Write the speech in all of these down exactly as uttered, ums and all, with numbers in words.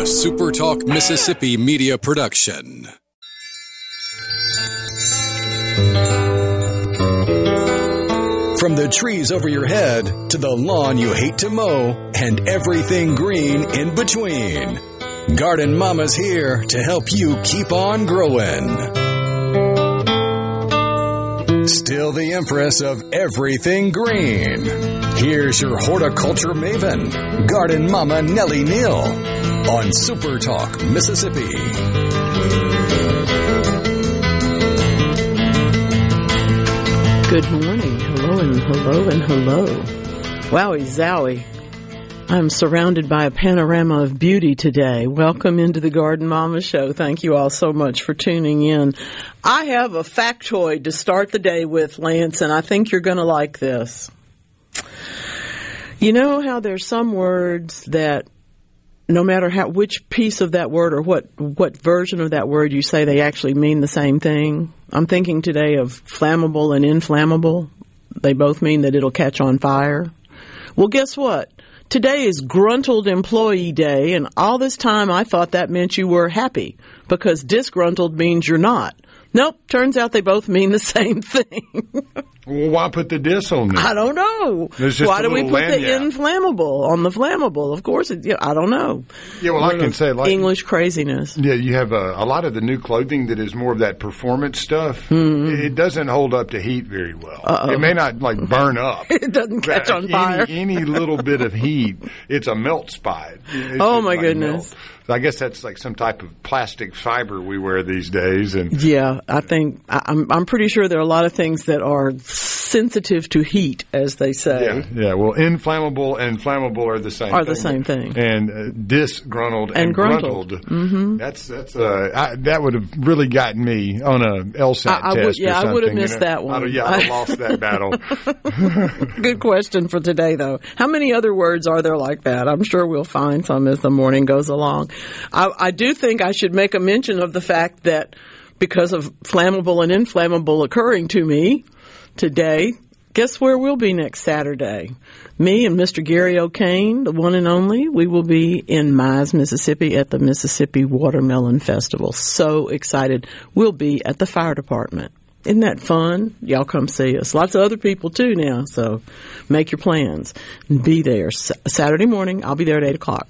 A Super Talk Mississippi media production. From the trees over your head to the lawn you hate to mow and everything green in between, Garden Mama's here to help you keep on growing. Still the empress of everything green. Here's your horticulture maven, Garden Mama Nellie Neal, on Super Talk Mississippi. Good morning. Hello and hello and hello. Wowie zowie. I'm surrounded by a panorama of beauty today. Welcome into the Garden Mama Show. Thank you all so much for tuning in. I have a factoid to start the day with, Lance, and I think you're going to like this. You know how there's some words that no matter how which piece of that word or what, what version of that word you say, they actually mean the same thing? I'm thinking today of flammable and inflammable. They both mean that it'll catch on fire. Well, guess what? Today is Gruntled Employee Day, and all this time I thought that meant you were happy, because disgruntled means you're not. Nope, turns out they both mean the same thing. Well, why put the dis on there? I don't know. Why do we put the inflammable on the flammable? Of course, it, yeah, I don't know. Yeah, well, I can say like English craziness. Yeah, you have a, a lot of the new clothing that is more of that performance stuff. Mm-hmm. It doesn't hold up to heat very well. Uh-oh. It may not like burn up. It doesn't catch on any, fire. Any little bit of heat, it's a melt spot. It's oh my like goodness. Melt. I guess that's like some type of plastic fiber we wear these days. And yeah, I think I'm I'm pretty sure there are a lot of things that are sensitive to heat, as they say. Yeah, yeah. Well, inflammable and flammable are the same. Are thing. the same thing. And uh, disgruntled and, and gruntled. gruntled. Mm-hmm. That's that's uh, I, that would have really gotten me on a LSAT I, I test. Would, yeah, or something, I would have missed you know? that one. I'd, yeah, I lost that battle. Good question for today, though. How many other words are there like that? I'm sure we'll find some as the morning goes along. I, I do think I should make a mention of the fact that because of flammable and inflammable occurring to me today, guess where we'll be next Saturday? Me and Mister Gary O'Kane, the one and only, we will be in Mize, Mississippi at the Mississippi Watermelon Festival. So excited. We'll be at the fire department. Isn't that fun? Y'all come see us. Lots of other people, too, now, so make your plans and be there. S- Saturday morning, I'll be there at eight o'clock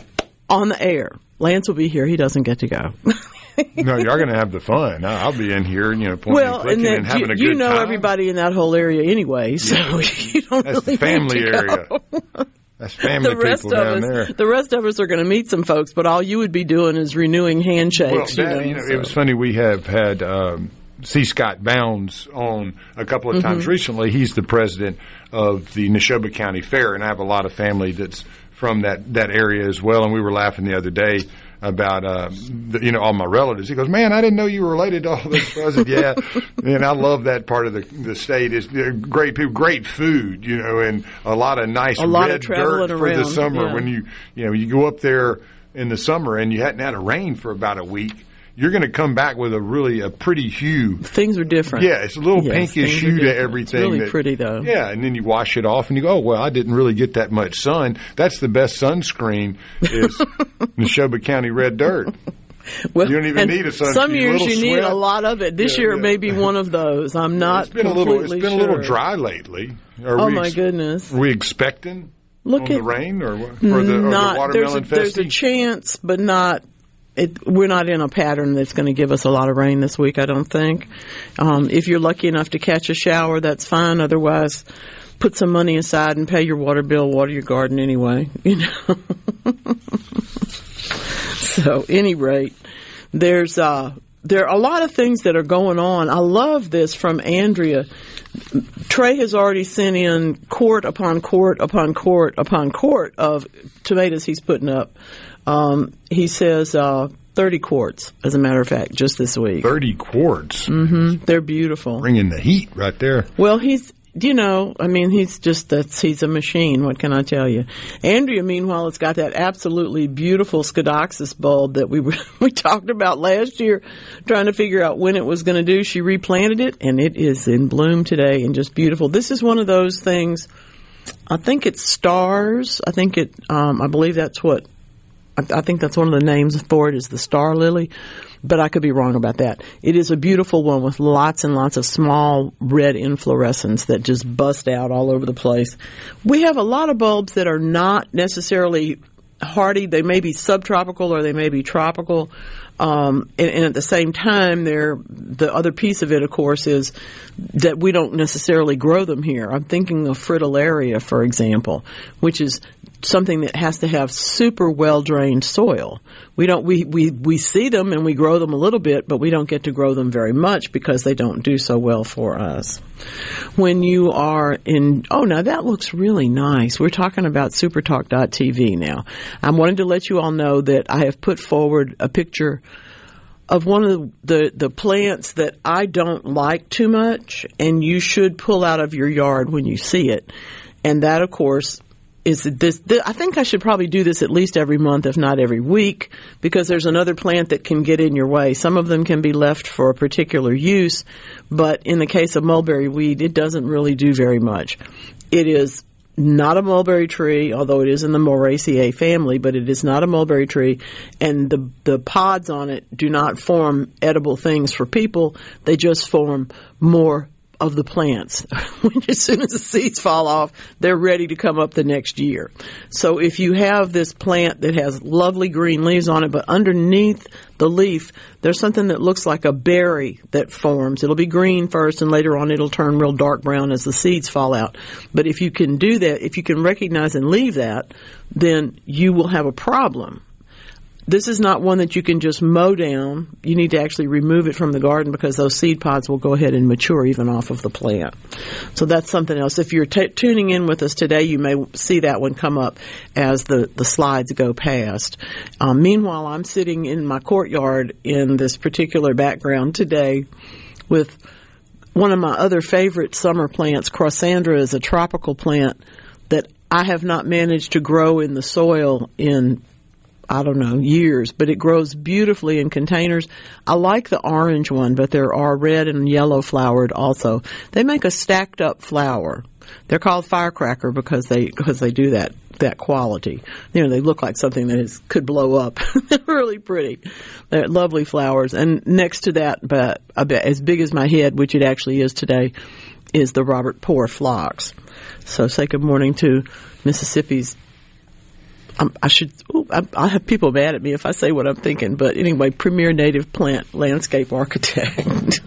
on the air. Lance will be here. He doesn't get to go. No, you're going to have the fun. I'll be in here, you know, pointing well, and clicking and, and having you, a good you know time. everybody in that whole area anyway, so yeah. you don't That's really the family need to area. Go. That's family the rest people of down us, there. The rest of us are going to meet some folks, but all you would be doing is renewing handshakes. Well, that, you know, you know so. It was funny. We have had um, C. Scott Bounds on a couple of times mm-hmm. recently. He's the president of the Neshoba County Fair, and I have a lot of family that's from that, that area as well. And we were laughing the other day about, uh, the, you know, all my relatives. He goes, man, I didn't know you were related to all those. I said, yeah. And I love that part of the the state. Is great people, great food, you know, and a lot of nice a lot red of dirt for around. the summer. Yeah. When you, you know, you go up there in the summer and you hadn't had a rain for about a week, you're going to come back with a really a pretty hue. Things are different. Yeah, it's a little yes, pinkish hue to everything. It's really that, pretty, though. Yeah, and then you wash it off and you go, oh, well, I didn't really get that much sun. That's the best sunscreen is Neshoba County red dirt. Well, you don't even need a sunscreen. Some years you sweat. need a lot of it. This yeah, year yeah. may be one of those. I'm not it's been completely a little, It's been sure. a little dry lately. Are oh, we my ex- goodness. Are we expecting Look on at, the rain or, or, the, or not, the watermelon there's a, festy? There's a chance, but not. It, we're not in a pattern that's going to give us a lot of rain this week, I don't think. Um, if you're lucky enough to catch a shower, that's fine. Otherwise, put some money aside and pay your water bill, water your garden anyway. You know. So, any rate, there's uh, there are a lot of things that are going on. I love this from Andrea. Trey has already sent in quart upon quart upon quart upon quart of tomatoes he's putting up. Um, he says uh, thirty quarts, as a matter of fact, just this week. thirty quarts? Mm-hmm. They're beautiful. Bringing the heat right there. Well, he's, you know, I mean, he's just, that's, he's a machine. What can I tell you? Andrea, meanwhile, has got that absolutely beautiful Scodoxis bulb that we were, we talked about last year, trying to figure out when it was going to do. She replanted it, and it is in bloom today and just beautiful. This is one of those things, I think it's stars. I think it, um, I believe that's what I, I think that's one of the names for it is the star lily, but I could be wrong about that. It is a beautiful one with lots and lots of small red inflorescence that just bust out all over the place. We have a lot of bulbs that are not necessarily hardy. They may be subtropical or they may be tropical. Um, and, and at the same time, they're, the other piece of it, of course, is that we don't necessarily grow them here. I'm thinking of fritillaria, for example, which is something that has to have super well-drained soil. We don't, we, we, we see them and we grow them a little bit, but we don't get to grow them very much because they don't do so well for us. When you are in, oh, now that looks really nice. We're talking about supertalk dot t v now. I wanted to let you all know that I have put forward a picture of one of the, the, the plants that I don't like too much, and you should pull out of your yard when you see it. And that, of course, is this, this, I think I should probably do this at least every month, if not every week, because there's another plant that can get in your way. Some of them can be left for a particular use, but in the case of mulberry weed, it doesn't really do very much. It is not a mulberry tree, although it is in the Moraceae family, but it is not a mulberry tree, and the the pods on it do not form edible things for people. They just form more of the plants. As soon as the seeds fall off, they're ready to come up the next year. So if you have this plant that has lovely green leaves on it, but underneath the leaf, there's something that looks like a berry that forms. It'll be green first, and later on it'll turn real dark brown as the seeds fall out. But if you can do that, if you can recognize and leave that, then you will have a problem. This is not one that you can just mow down. You need to actually remove it from the garden because those seed pods will go ahead and mature even off of the plant. So that's something else. If you're t- tuning in with us today, you may see that one come up as the, the slides go past. Um, meanwhile, I'm sitting in my courtyard in this particular background today with one of my other favorite summer plants. Crossandra is a tropical plant that I have not managed to grow in the soil in I don't know, years, but it grows beautifully in containers. I like the orange one, but there are red and yellow flowered also. They make a stacked up flower. They're called firecracker because they, because they do that, that quality. You know, they look like something that is, could blow up. They're really pretty. They're lovely flowers. And next to that, but about as big as my head, which it actually is today, is the Robert Poor phlox. So say good morning to Mississippi's Um, I should. Ooh, I, I have people mad at me if I say what I'm thinking, but anyway, premier native plant landscape architect.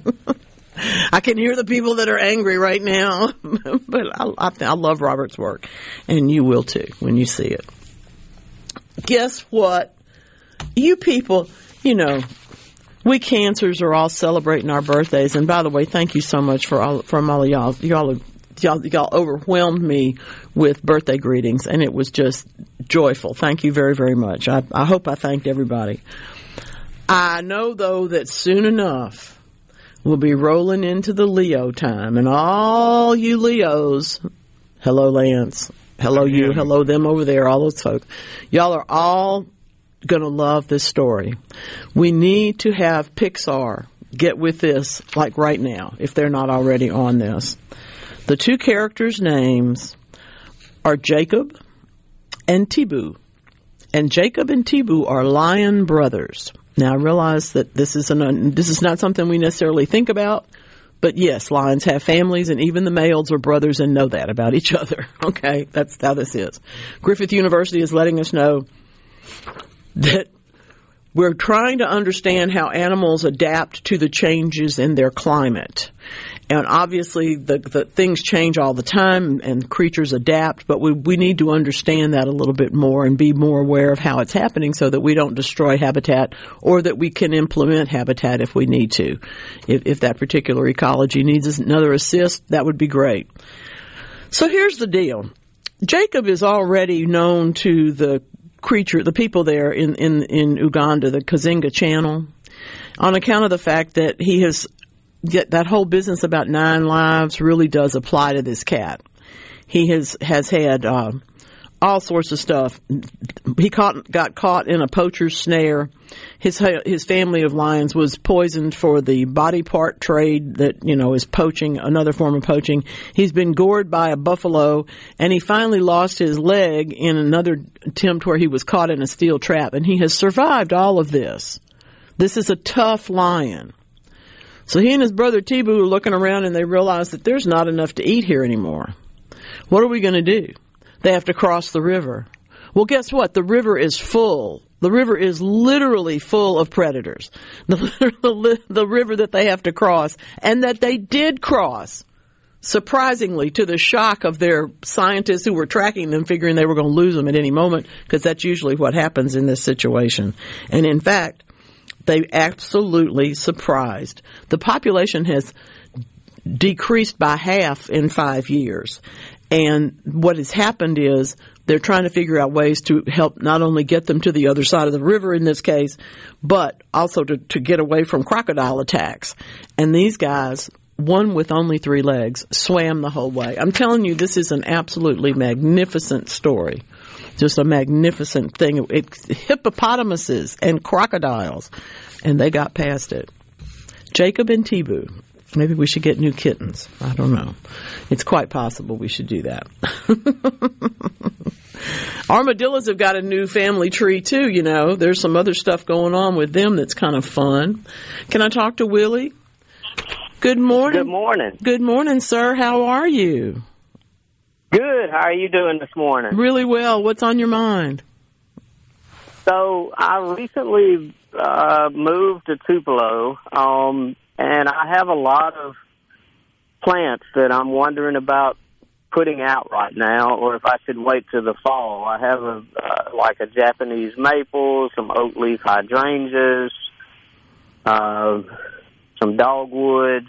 I can hear the people that are angry right now, but I, I, I love Robert's work, and you will too when you see it. Guess what? You people, you know, we cancers are all celebrating our birthdays, and by the way, thank you so much for all from all of y'all. Y'all are. Y'all, y'all overwhelmed me with birthday greetings, and it was just joyful. Thank you very, very much. I, I hope I thanked everybody. I know, though, that soon enough we'll be rolling into the Leo time, and all you Leos, hello, Lance, hello, you, hello, them over there, all those folks, y'all are all going to love this story. We need to have Pixar get with this, like right now, if they're not already on this. The two characters' names are Jacob and Tibu. And Jacob and Tibu are lion brothers. Now, I realize that this is an, this is not something we necessarily think about, but yes, lions have families, and even the males are brothers and know that about each other. Okay, that's how this is. Griffith University is letting us know that we're trying to understand how animals adapt to the changes in their climate. And obviously, the, the things change all the time, and creatures adapt, but we, we need to understand that a little bit more and be more aware of how it's happening so that we don't destroy habitat, or that we can implement habitat if we need to. If, if that particular ecology needs another assist, that would be great. So here's the deal. Jacob is already known to the creature, the people there in, in, in Uganda, the Kazinga Channel, on account of the fact that he has Yet that whole business about nine lives really does apply to this cat. He has has had uh, all sorts of stuff. He caught, got caught in a poacher's snare. His his family of lions was poisoned for the body part trade that, you know, is poaching, another form of poaching. He's been gored by a buffalo, and he finally lost his leg in another attempt where he was caught in a steel trap, and he has survived all of this. This is a tough lion. So he and his brother Tibu are looking around, and they realize that there's not enough to eat here anymore. What are we going to do? They have to cross the river. Well, guess what? The river is full. The river is literally full of predators. The, the, the river that they have to cross, and that they did cross, surprisingly, to the shock of their scientists who were tracking them, figuring they were going to lose them at any moment, because that's usually what happens in this situation. And in fact, they absolutely surprised. The population has decreased by half in five years. And what has happened is they're trying to figure out ways to help not only get them to the other side of the river in this case, but also to, to get away from crocodile attacks. And these guys, one with only three legs, swam the whole way. I'm telling you, this is an absolutely magnificent story. Just a magnificent thing. It's hippopotamuses and crocodiles, and they got past it. Jacob and Tibu. Maybe we should get new kittens. I don't know. It's quite possible we should do that. Armadillos have got a new family tree, too, you know. There's some other stuff going on with them that's kind of fun. Can I talk to Willie? Good morning. Good morning. Good morning, sir. How are you? Good. How are you doing this morning? Really well. What's on your mind? So I recently uh, moved to Tupelo, um, and I have a lot of plants that I'm wondering about putting out right now, or if I should wait till the fall. I have a uh, like a Japanese maple, some oak leaf hydrangeas, uh, some dogwoods.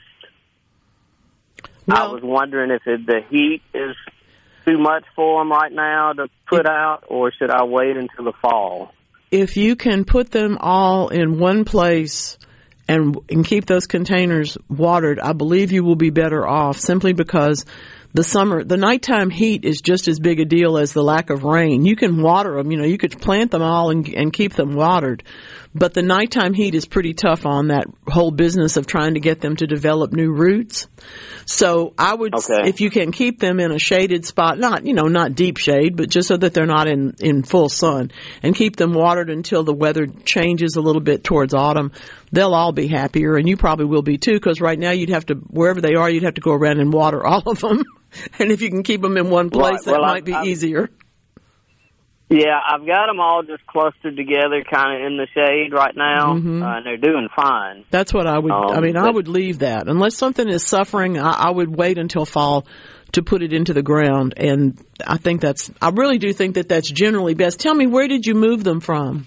Well, I was wondering if it, the heat is too much for them right now to put out, or should I wait until the fall? If you can put them all in one place and, and keep those containers watered, I believe you will be better off, simply because the summer, the nighttime heat is just as big a deal as the lack of rain. You can water them, you know, you could plant them all and, and keep them watered, but the nighttime heat is pretty tough on that whole business of trying to get them to develop new roots. So I would, okay. if you can keep them in a shaded spot, not, you know, not deep shade, but just so that they're not in, in full sun, and keep them watered until the weather changes a little bit towards autumn, they'll all be happier, and you probably will be too, because right now you'd have to, wherever they are, you'd have to go around and water all of them. And if you can keep them in one place, right. that well, might I, be I, easier. Yeah, I've got them all just clustered together kind of in the shade right now, Mm-hmm. uh, and they're doing fine. That's what I would, Um, I mean, but, I would leave that. Unless something is suffering, I, I would wait until fall to put it into the ground. And I think that's, I really do think that that's generally best. Tell me, where did you move them from?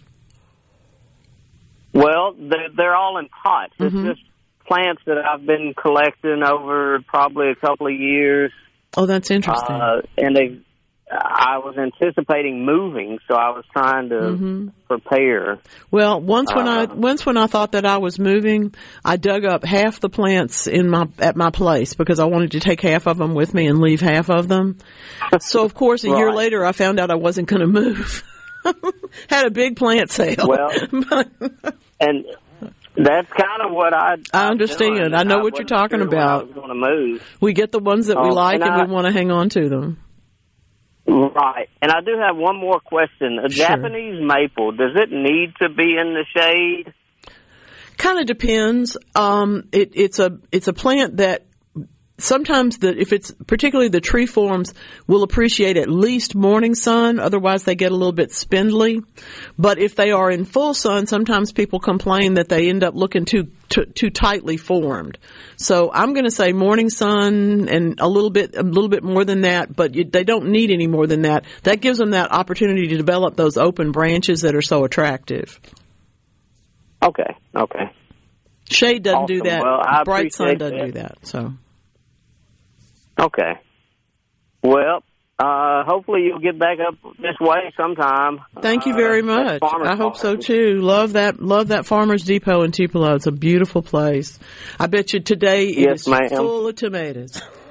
Well, they're, they're all in pots. Mm-hmm. It's just plants that I've been collecting over probably a couple of years. Oh, that's interesting. Uh, and they, I was anticipating moving, so I was trying to Mm-hmm. prepare. Well, once when I Uh, once when I thought that I was moving, I dug up half the plants in my at my place because I wanted to take half of them with me and leave half of them. So, of course, a year Right. later, I found out I wasn't going to move. Had a big plant sale. Well, and that's kind of what I. I understand. Doing. I know I what you're wasn't talking sure when I about. was going to move. We get the ones that we Um, like, and and, I- we want to hang on to them. Right. And I do have one more question. A Sure. Japanese maple, does it need to be in the shade? Kind of depends. Um, it, it's a it's a plant that sometimes the if it's particularly the tree forms will appreciate at least morning sun. Otherwise, they get a little bit spindly. But if they are in full sun, sometimes people complain that they end up looking too too, too tightly formed. So I'm going to say morning sun and a little bit a little bit more than that. But you, they don't need any more than that. That gives them that opportunity to develop those open branches that are so attractive. Okay. Okay. Shade doesn't do Awesome. that. Well, I Bright sun appreciate doesn't that. do that. So. Okay. Well, uh, hopefully you'll get back up this way sometime. Thank you very Uh, much. at Farmer's I hope so Market. too. Love that. Love that Farmers Depot in Tupelo. It's a beautiful place. I bet you today it Yes, is ma'am. full of tomatoes.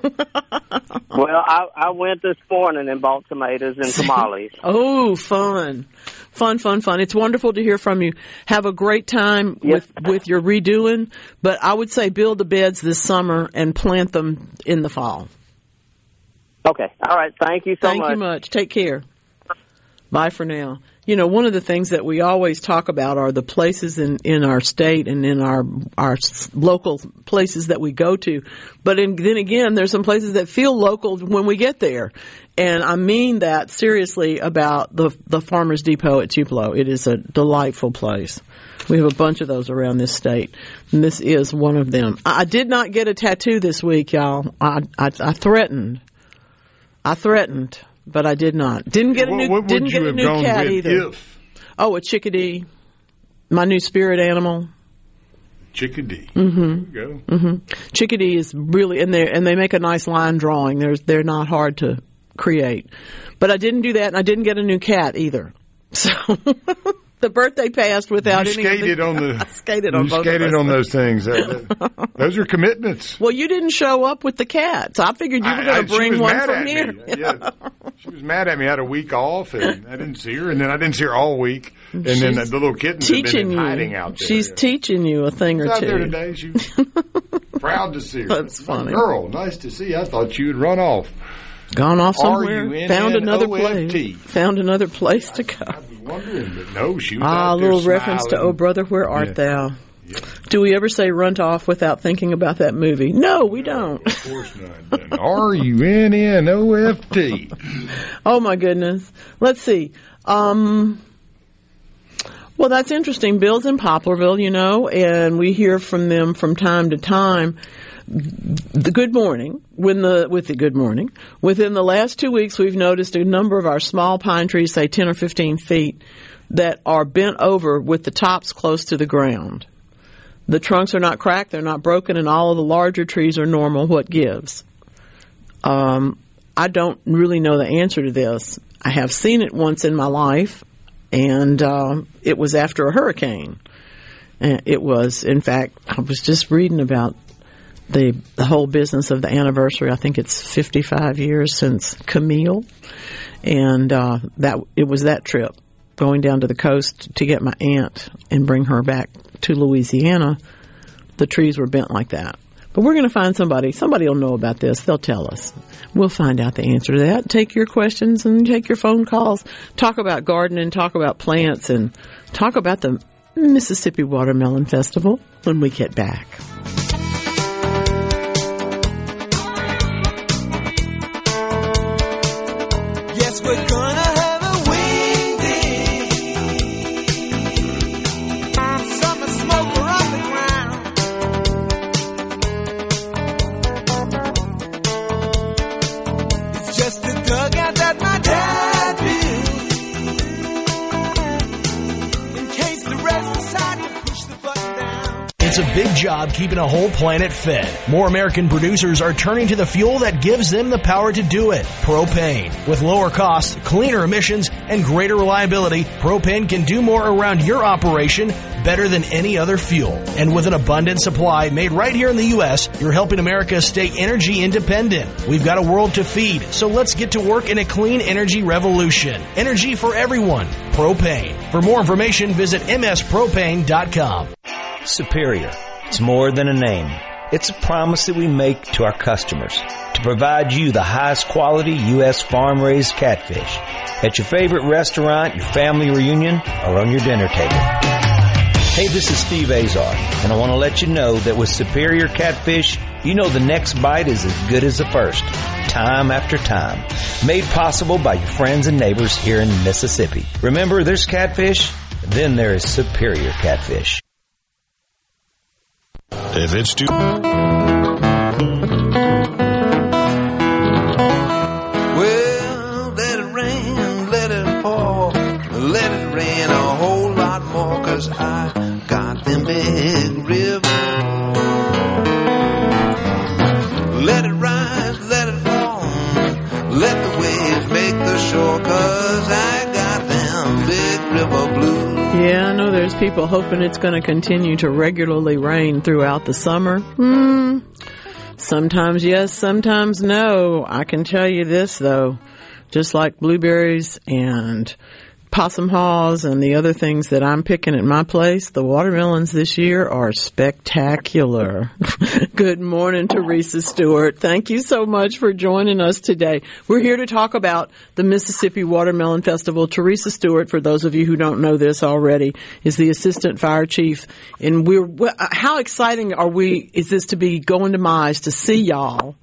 Well, I, I went this morning and bought tomatoes and tamales. Oh, fun. Fun, fun, fun. It's wonderful to hear from you. Have a great time Yes. with, with your redoing. But I would say build the beds this summer and plant them in the fall. Okay. All right. Thank you so Thank much. you much. Take care. Bye for now. You know, one of the things that we always talk about are the places in, in our state and in our our local places that we go to. But in, then again, there's some places that feel local when we get there. And I mean that seriously about the the Farmers Depot at Tupelo. It is a delightful place. We have a bunch of those around this state, and this is one of them. I did not get a tattoo this week, y'all. I I, I threatened. I threatened. But I did not. Didn't get a new. What, what didn't would get you a have new gone cat with either. If? Oh, a chickadee, my new spirit animal. Chickadee. Mm-hmm. There you go. Mm-hmm. Chickadee is really, and they and they make a nice line drawing. There's they're not hard to create. But I didn't do that, and I didn't get a new cat either. So the birthday passed without you any. skated of the, on the. I skated on you both skated of us. on those things. That- that- those are commitments. Well, you didn't show up with the cat, so I figured you were I- going I- to she bring was one mad from at here. me. Yeah. She was mad at me. I had a week off, and I didn't see her. And then I didn't see her all week. And She's then the little kittens have been teaching in you. hiding out there. She's Yeah. teaching you a thing or She's out two. there today. She was proud to see her. That's funny. Girl, nice to see you. I thought you would run off. Gone off somewhere, R U N N found another O F T. place, found another place to go. I was wondering, but no, she was Ah, a out there little reference to smiling. "Oh Brother, Where Art Yeah. Thou?" Yeah. Do we ever say "run off" without thinking about that movie? No, we don't. Of course not. R U N N O F T. Oh my goodness. Let's see. Um, well, that's interesting. Bill's in Poplarville, you know, and we hear from them from time to time. The good morning, when the with the good morning, within the last two weeks, we've noticed a number of our small pine trees, say ten or fifteen feet, that are bent over with the tops close to the ground. The trunks are not cracked, they're not broken, and all of the larger trees are normal. What gives? Um, I don't really know the answer to this. I have seen it once in my life, and uh, it was after a hurricane. And it was, in fact, I was just reading about the the whole business of the anniversary. I think it's fifty-five years since Camille, and uh, that it was that trip, going down to the coast to get my aunt and bring her back to Louisiana. The trees were bent like that. But we're going to find somebody. Somebody will know about this. They'll tell us. We'll find out the answer to that. Take your questions and take your phone calls. Talk about gardening, talk about plants, and talk about the Mississippi Watermelon Festival when we get back. Yes, we're gonna have a wing day. Summer smoke around the ground. It's just a dugout that my dad built. In case the rest decide to push the button down. It's a big job keeping a whole planet fed. More American producers are turning to the fuel that gives them the power to do it, propane. With lower costs, cleaner emissions, and greater reliability, propane can do more around your operation better than any other fuel. And with an abundant supply made right here in the U S, you're helping America stay energy independent. We've got a world to feed, so let's get to work in a clean energy revolution. Energy for everyone. Propane. For more information, visit m s propane dot com. Superior. It's more than a name. It's a promise that we make to our customers to provide you the highest quality U S farm-raised catfish at your favorite restaurant, your family reunion, or on your dinner table. Hey, this is Steve Azar, and I want to let you know that with Superior Catfish, you know the next bite is as good as the first, time after time. Made possible by your friends and neighbors here in Mississippi. Remember, there's catfish, then there is Superior Catfish. If it's too... Well, let it rain, let it pour, let it rain a whole lot more, 'cause I got them big rivers. Let it rise, let it fall, let the waves make the shore, 'cause I got them big river blues. Yeah, I know there's people hoping it's going to continue to regularly rain throughout the summer. Hmm. Sometimes yes, sometimes no. I can tell you this, though. Just like blueberries and possum haws and the other things that I'm picking at my place, the watermelons this year are spectacular. Good morning, Teresa Stewart. Thank you so much for joining us today. We're here to talk about the Mississippi Watermelon Festival. Teresa Stewart, for those of you who don't know this already, is the assistant fire chief. And we're, how exciting are we, is this to be going to Mize to see y'all?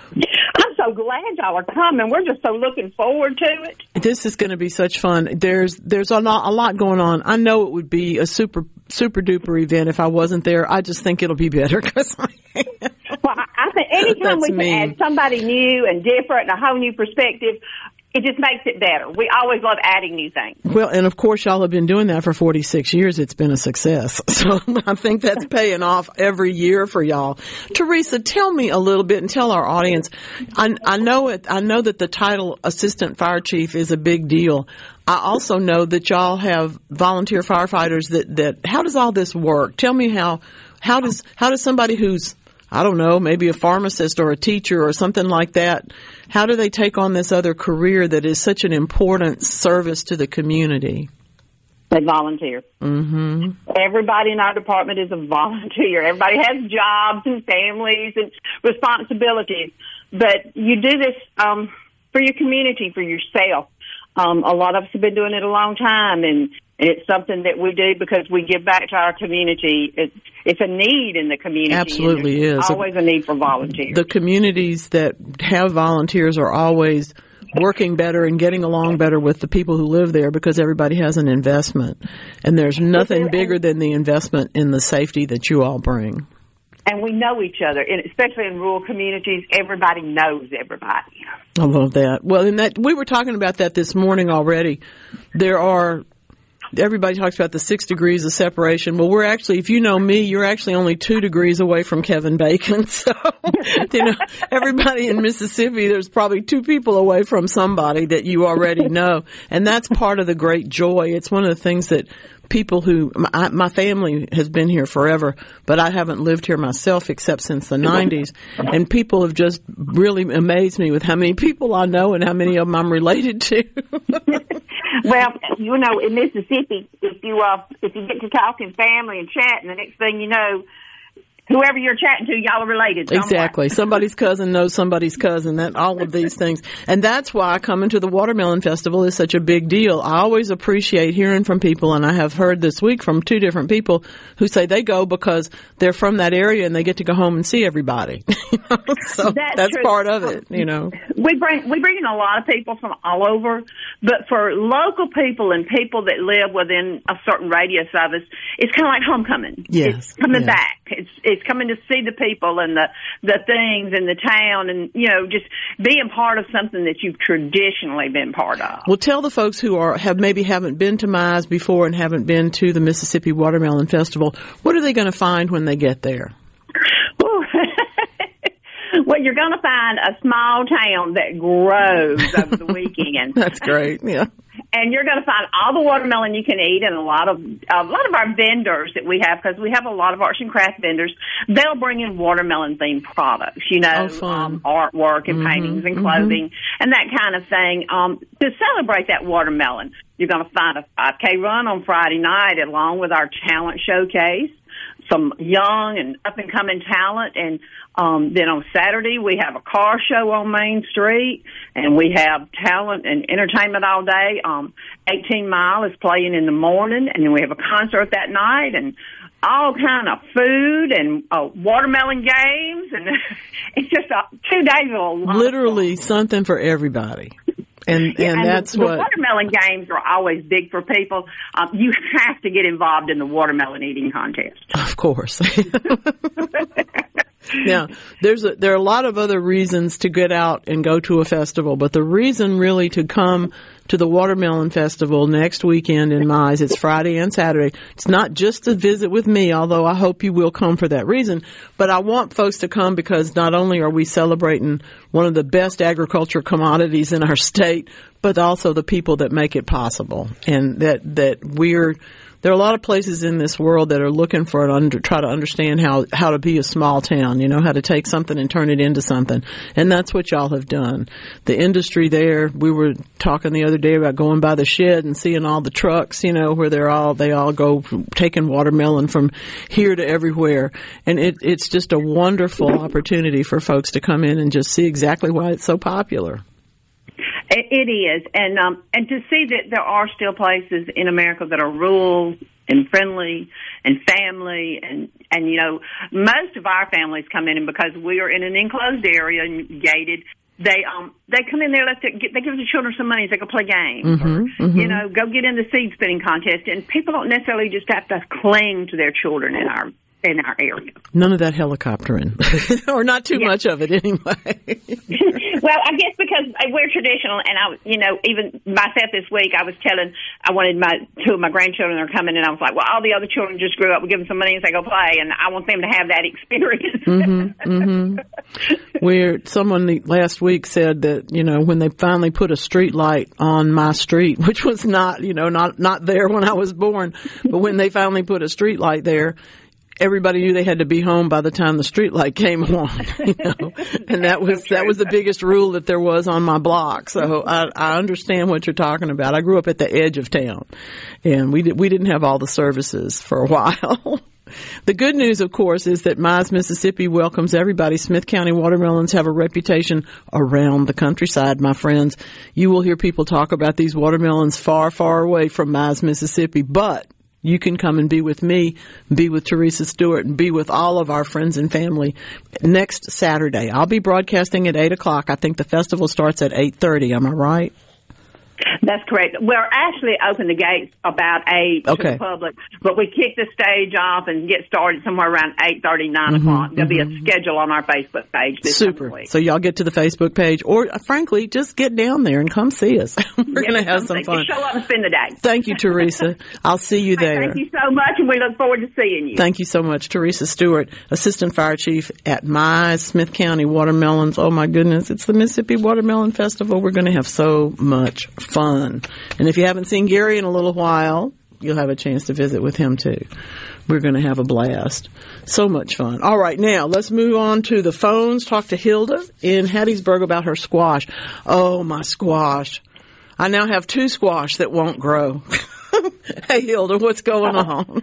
I'm so glad y'all are coming. We're just so looking forward to it. This is going to be such fun. There's there's a lot, a lot going on. I know it would be a super super duper event if I wasn't there. I just think it'll be better because I am. Well, I think anytime we can mean. add somebody new and different and a whole new perspective, it just makes it better. We always love adding new things. Well, and of course, y'all have been doing that for forty-six years. It's been a success. So I think that's paying off every year for y'all. Teresa, tell me a little bit and tell our audience. I, I know it. I know that the title Assistant Fire Chief is a big deal. I also know that y'all have volunteer firefighters that, that, how does all this work? Tell me how, how does, how does somebody who's, I don't know, maybe a pharmacist or a teacher or something like that, how do they take on this other career that is such an important service to the community? They volunteer. Mm-hmm. Everybody in our department is a volunteer. Everybody has jobs and families and responsibilities. But you do this um, for your community, for yourself. Um, a lot of us have been doing it a long time, and it's something that we do because we give back to our community. It's, it's a need in the community. Absolutely is. Always a need for volunteers. The communities that have volunteers are always working better and getting along better with the people who live there because everybody has an investment. And there's nothing bigger than the investment in the safety that you all bring. And we know each other, and especially in rural communities, everybody knows everybody. I love that. Well, in that, we were talking about that this morning already. There are, everybody talks about the six degrees of separation. Well, we're actually, if you know me, you're actually only two degrees away from Kevin Bacon. So, you know, everybody in Mississippi, there's probably two people away from somebody that you already know. And that's part of the great joy. It's one of the things that people who, my, my family has been here forever, but I haven't lived here myself except since the nineties. And people have just really amazed me with how many people I know and how many of them I'm related to. Well, you know, in Mississippi, if you uh, if you get to talking family and chatting, the next thing you know, whoever you're chatting to, y'all are related somewhere. Exactly. Somebody's cousin knows somebody's cousin, that all of these things. And that's why coming to the Watermelon Festival is such a big deal. I always appreciate hearing from people, and I have heard this week from two different people who say they go because they're from that area and they get to go home and see everybody. You know? So that's that's true. part of it, you know. We bring we bring in a lot of people from all over, but for local people and people that live within a certain radius of us, it's kind of like homecoming. Yes. It's coming yes. back. It's it's coming to see the people and the the things and the town, and you know, just being part of something that you've traditionally been part of. Well, tell the folks who are have maybe haven't been to Mize before and haven't been to the Mississippi Watermelon Festival, what are they going to find when they get there? Well, you're going to find a small town that grows over the weekend. That's great, yeah. And you're going to find all the watermelon you can eat, and a lot of a lot of our vendors that we have, because we have a lot of arts and craft vendors. They'll bring in watermelon themed products, you know, oh, um, artwork and mm-hmm, paintings and clothing mm-hmm. and that kind of thing. Um, to celebrate that watermelon, you're going to find a five K run on Friday night, along with our talent showcase, some young and up and coming talent, and um, then on Saturday we have a car show on Main Street, and we have talent and entertainment all day. Um, eighteen Mile is playing in the morning, and then we have a concert that night, and all kind of food and uh, watermelon games, and it's just a, two days of a lot literally something for everybody. And, yeah, and and that's the, the what watermelon games are always big for people. Um, you have to get involved in the watermelon eating contest. Of course. Now, there's a, there are a lot of other reasons to get out and go to a festival, but the reason really to come to the Watermelon Festival next weekend in Mize, it's Friday and Saturday. It's not just to visit with me, although I hope you will come for that reason, but I want folks to come because not only are we celebrating one of the best agriculture commodities in our state, but also the people that make it possible, and that that we're. There are a lot of places in this world that are looking for it, under, try to understand how, how to be a small town, you know, how to take something and turn it into something. And that's what y'all have done. The industry there, we were talking the other day about going by the shed and seeing all the trucks, you know, where they're all, they all go taking watermelon from here to everywhere. And it, it's just a wonderful opportunity for folks to come in and just see exactly why it's so popular. It is, and um, and to see that there are still places in America that are rural and friendly and family, and and you know, most of our families come in, and because we are in an enclosed area and gated, they um they come in there, let the, they give the children some money so they can play games, mm-hmm, or mm-hmm. you know, go get in the seed spinning contest, and people don't necessarily just have to cling to their children in our. in our area. None of that helicoptering, or not too yeah. much of it anyway. Well, I guess because we're traditional, and I, you know, even myself this week, I was telling, I wanted my two of my grandchildren are coming, and I was like, well, all the other children just grew up, we give them some money and say go play, and I want them to have that experience. mm-hmm, mm-hmm. Where someone last week said that, you know, when they finally put a street light on my street, which was not, you know, not not there when I was born, but when they finally put a street light there, everybody knew they had to be home by the time the street light came on, you know, and that was, that was the biggest rule that there was on my block. So I, I understand what you're talking about. I grew up at the edge of town, and we did, we didn't have all the services for a while. The good news, of course, is that Mize, Mississippi welcomes everybody. Smith County watermelons have a reputation around the countryside, my friends. You will hear people talk about these watermelons far, far away from Mize, Mississippi, but you can come and be with me, be with Teresa Stewart, and be with all of our friends and family next Saturday. I'll be broadcasting at eight o'clock. I think the festival starts at eight thirty. Am I right? That's correct. We're actually open the gates about eight okay. to the public, but we kick the stage off and get started somewhere around eight thirty, nine mm-hmm, o'clock. There'll mm-hmm. be a schedule on our Facebook page this Super. week. So y'all get to the Facebook page, or uh, frankly, just get down there and come see us. We're yes, going to have some fun. Show up and spend the day. Thank you, Teresa. I'll see you there. Thank you so much, and we look forward to seeing you. Thank you so much, Teresa Stewart, Assistant Fire Chief at Mize, Smith County Watermelons. Oh, my goodness. It's the Mississippi Watermelon Festival. We're going to have so much fun. And if you haven't seen Gary in a little while, you'll have a chance to visit with him, too. We're going to have a blast. So much fun. All right, now, let's move on to the phones. Talk to Hilda in Hattiesburg about her squash. Oh, my squash. I now have two squash that won't grow. Hey, Hilda, what's going on?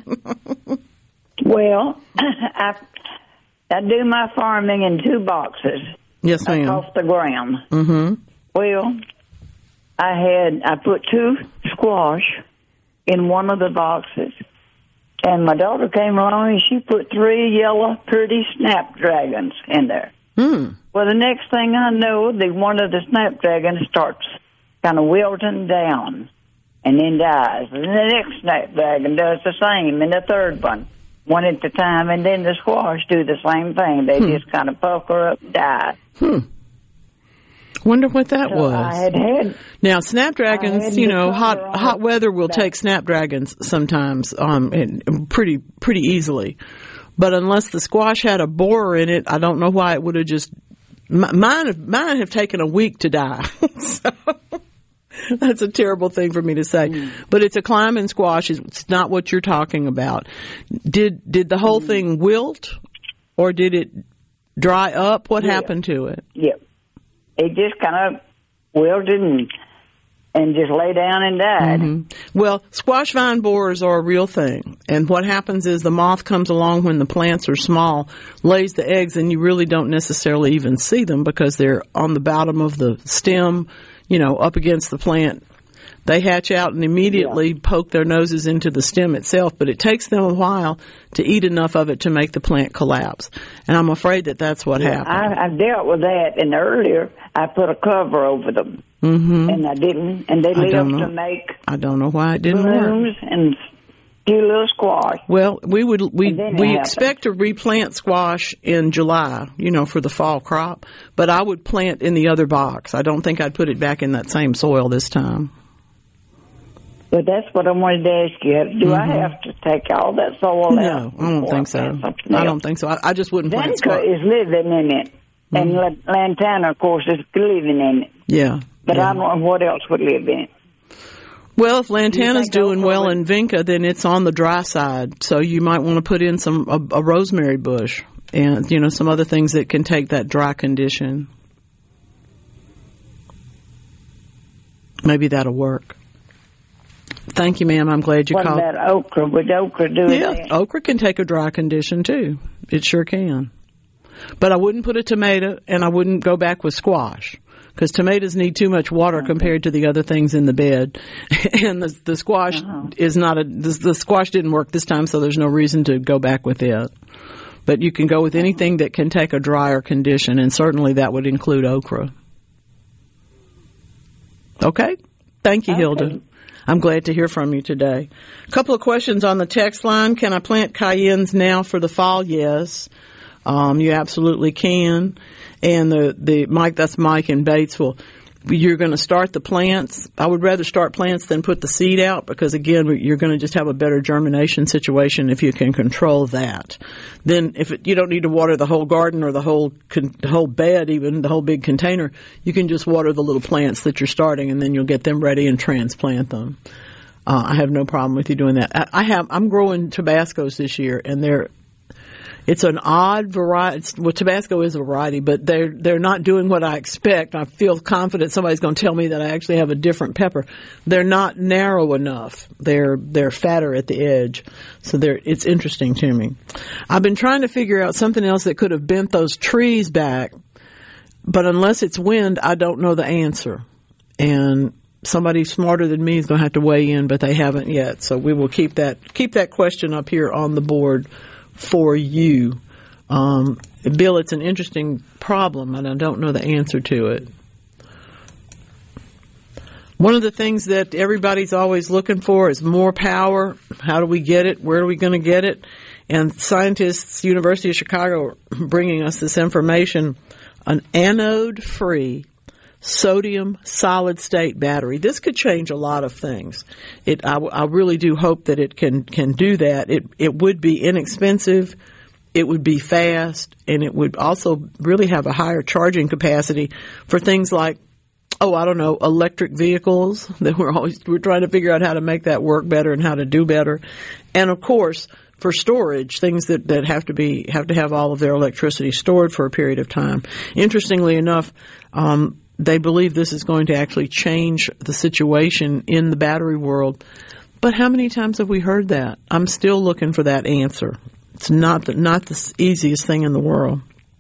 Well, I, I do my farming in two boxes. Yes, ma'am. Off the ground. Mm-hmm. Well, I had, I put two squash in one of the boxes, and my daughter came along and she put three yellow, pretty snapdragons in there. Hmm. Well, the next thing I know, the one of the snapdragons starts kind of wilting down and then dies. And the next snapdragon does the same, and the third one, one at a time, and then the squash do the same thing. They hmm. just kind of pucker up and die. Hmm. Wonder what that so was. I had had, now, snapdragons, you know, hot hot weather will that. take snapdragons sometimes, um, and pretty pretty easily. But unless the squash had a borer in it, I don't know why it would have just. Mine have, mine have taken a week to die. So that's a terrible thing for me to say. Mm. But it's a climbing squash. It's not what you're talking about. Did did the whole mm. thing wilt, or did it dry up? What yeah. happened to it? Yep. It just kind of wilted and, and just lay down and died. Mm-hmm. Well, squash vine borers are a real thing. And what happens is the moth comes along when the plants are small, lays the eggs, and you really don't necessarily even see them because they're on the bottom of the stem, you know, up against the plant. They hatch out and immediately yeah. poke their noses into the stem itself, but it takes them a while to eat enough of it to make the plant collapse. And I'm afraid that that's what yeah, happened. I, I dealt with that, and earlier I put a cover over them, mm-hmm. and I didn't, and they lived to make I don't know why it didn't blooms work. and few little squash. Well, we would we we happened. expect to replant squash in July, you know, for the fall crop, but I would plant in the other box. I don't think I'd put it back in that same soil this time. But that's what I wanted to ask you. Do mm-hmm. I have to take all that soil no, out? No, I don't think so. I don't think so. I, I just wouldn't plant squash. Is living in it. Mm-hmm. And Lantana, of course, is living in it. Yeah. But Yeah. I don't know what else would live in it. Well, if Lantana's Do you think doing okra well would- in Vinca, then it's on the dry side. So you might want to put in some a, a rosemary bush and, you know, some other things that can take that dry condition. Maybe that'll work. Thank you, ma'am. I'm glad you What called. about okra? Would okra do Yeah, that? okra can take a dry condition too. It sure can. But I wouldn't put a tomato, and I wouldn't go back with squash, because tomatoes need too much water Okay. compared to the other things in the bed. And the, the squash Uh-huh. is not a, the, the squash didn't work this time, so there's no reason to go back with it. But you can go with anything that can take a drier condition, and certainly that would include okra. Okay? Thank you, Okay. Hilda. I'm glad to hear from you today. A couple of questions on the text line. Can I plant cayennes now for the fall? Yes. Um, you absolutely can. And the, the Mike, that's Mike in Batesville. You're going to start the plants. I would rather start plants than put the seed out, because again, you're going to just have a better germination situation if you can control that. Then if it, you don't need to water the whole garden or the whole con, the whole bed, even the whole big container, you can just water the little plants that you're starting, and then you'll get them ready and transplant them. Uh, I have no problem with you doing that. I, I have. I'm growing Tabascos this year, and they're It's an odd variety. Well, Tabasco is a variety, but they're they're not doing what I expect. I feel confident somebody's going to tell me that I actually have a different pepper. They're not narrow enough. They're they're fatter at the edge, so they're it's interesting to me. I've been trying to figure out something else that could have bent those trees back, but unless it's wind, I don't know the answer. And somebody smarter than me is going to have to weigh in, but they haven't yet. So we will keep that keep that question up here on the board for you. Um, Bill, it's an interesting problem, and I don't know the answer to it. One of the things that everybody's always looking for is more power. How do we get it? Where are we going to get it? And scientists, University of Chicago, are bringing us this information, an anode-free sodium solid-state battery. This could change a lot of things. It, I, I really do hope that it can can do that. It it would be inexpensive, it would be fast, and it would also really have a higher charging capacity for things like, oh, I don't know, electric vehicles. That we're always we're trying to figure out how to make that work better and how to do better, and of course for storage, things that, that have to be have to have all of their electricity stored for a period of time. Interestingly enough, um, they believe this is going to actually change the situation in the battery world. But how many times have we heard that? I'm still looking for that answer. It's not the, not the easiest thing in the world.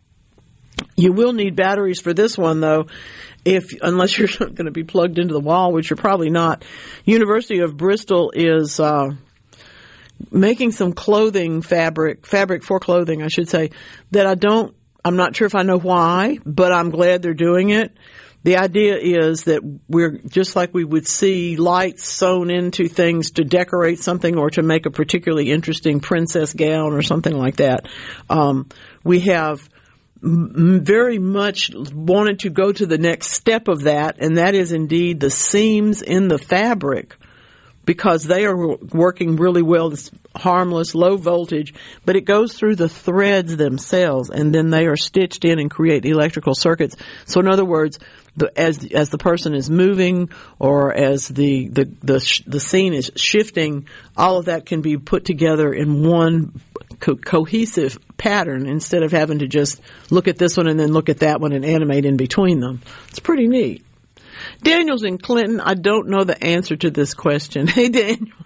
You will need batteries for this one, though, if unless you're going to be plugged into the wall, which you're probably not. University of Bristol is uh, making some clothing fabric, fabric for clothing, I should say, that I don't, I'm not sure if I know why, but I'm glad they're doing it. The idea is that we're just like we would see lights sewn into things to decorate something or to make a particularly interesting princess gown or something like that. Um, we have m- very much wanted to go to the next step of that, and that is indeed the seams in the fabric, because they are working really well. It's harmless, low voltage, but it goes through the threads themselves, and then they are stitched in and create electrical circuits. So in other words, the, as as the person is moving or as the the the, sh- the scene is shifting, all of that can be put together in one co- cohesive pattern instead of having to just look at this one and then look at that one and animate in between them. It's pretty neat. Daniel's in Clinton. I don't know the answer to this question. Hey, Daniel.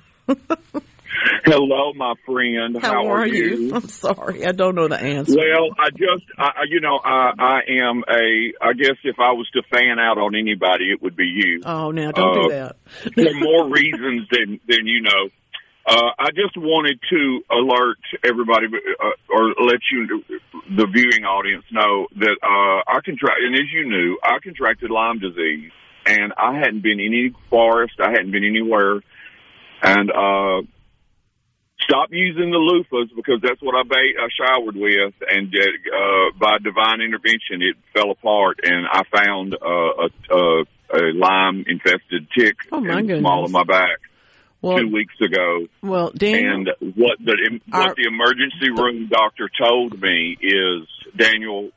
Hello, my friend. How, How are, are you? you? I'm sorry. I don't know the answer. Well, I just, I, you know, I, I am a, I guess if I was to fan out on anybody, it would be you. Oh, now don't uh, do that. For more reasons than, than you know. Uh, I just wanted to alert everybody, uh, or let you, the viewing audience, know that uh, I contract, and as you knew, I contracted Lyme disease, and I hadn't been in any forest, I hadn't been anywhere, and uh, stopped using the loofahs because that's what I, ba- I showered with, and uh, by divine intervention, it fell apart, and I found uh, a, a, a Lyme-infested tick oh, in the small of my back. Well, two weeks ago. Well, Daniel, and what the what our, the emergency room doctor told me is, Daniel,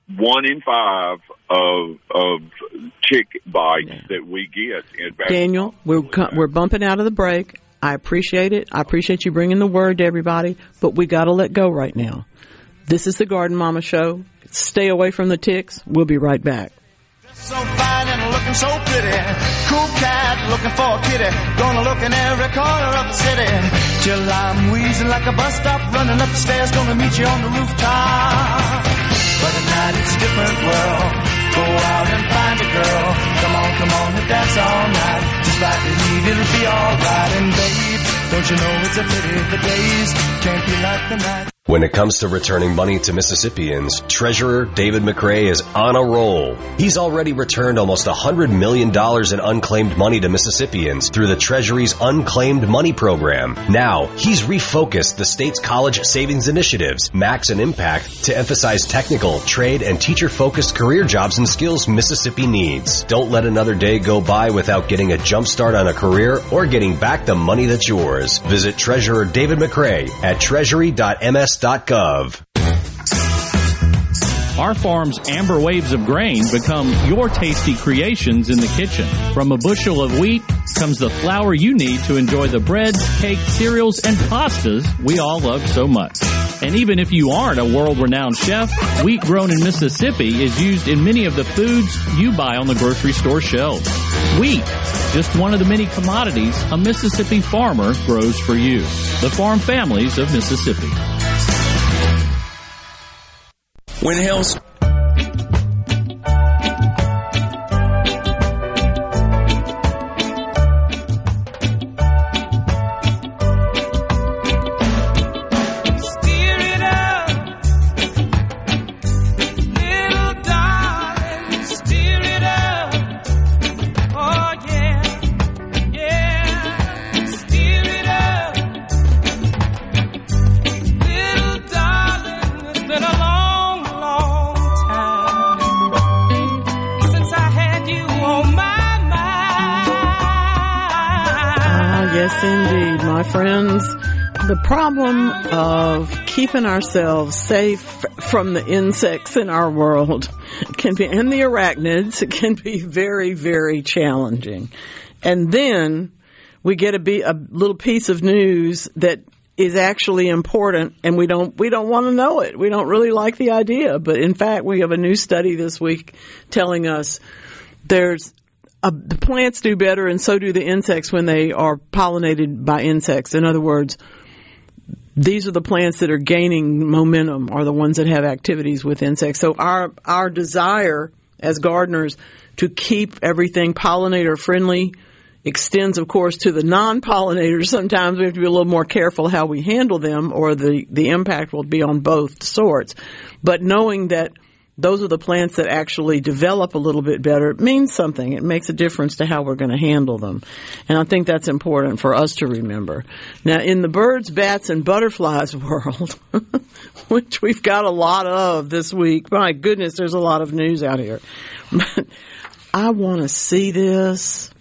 one in five of of tick bites yeah. that we get. In Daniel, we're we're bumping out of the break. I appreciate it. I appreciate you bringing the word to everybody, but we got to let go right now. This is the Garden Mama Show. Stay away from the ticks. We'll be right back. So fine and looking so pretty, cool cat looking for a kitty, gonna look in every corner of the city, till I'm wheezing like a bus stop, running up the stairs, gonna meet you on the rooftop. But at night it's a different world, go out and find a girl, come on, come on and dance all night, just like the heat, it'll be alright. And babe, don't you know it's a pity, the days can't be like the night. When it comes to returning money to Mississippians, Treasurer David McRae is on a roll. He's already returned almost one hundred million dollars in unclaimed money to Mississippians through the Treasury's Unclaimed Money Program. Now, he's refocused the state's college savings initiatives, Max and Impact, to emphasize technical, trade, and teacher-focused career jobs and skills Mississippi needs. Don't let another day go by without getting a jump start on a career or getting back the money that's yours. Visit Treasurer David McRae at treasury dot m s dot gov. Our farm's amber waves of grain become your tasty creations in the kitchen. From a bushel of wheat comes the flour you need to enjoy the breads, cakes, cereals, and pastas we all love so much. And even if you aren't a world-renowned chef, wheat grown in Mississippi is used in many of the foods you buy on the grocery store shelves. Wheat, just one of the many commodities a Mississippi farmer grows for you. The Farm Families of Mississippi. When health Indeed, my friends, the problem of keeping ourselves safe from the insects in our world can be, and the arachnids, it can be very, very challenging. And then we get a, be, a little piece of news that is actually important, and we don't we don't want to know it. We don't really like the idea. But in fact, we have a new study this week telling us there's Uh, the plants do better, and so do the insects when they are pollinated by insects. In other words, these are the plants that are gaining momentum, are the ones that have activities with insects. So our our desire as gardeners to keep everything pollinator friendly extends, of course, to the non-pollinators. Sometimes we have to be a little more careful how we handle them, or the, the impact will be on both sorts. But knowing that those are the plants that actually develop a little bit better, it means something. It makes a difference to how we're going to handle them. And I think that's important for us to remember. Now, in the birds, bats, and butterflies world, which we've got a lot of this week, my goodness, there's a lot of news out here. But I want to see this.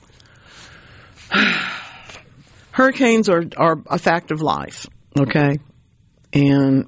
Hurricanes are, are a fact of life, okay? And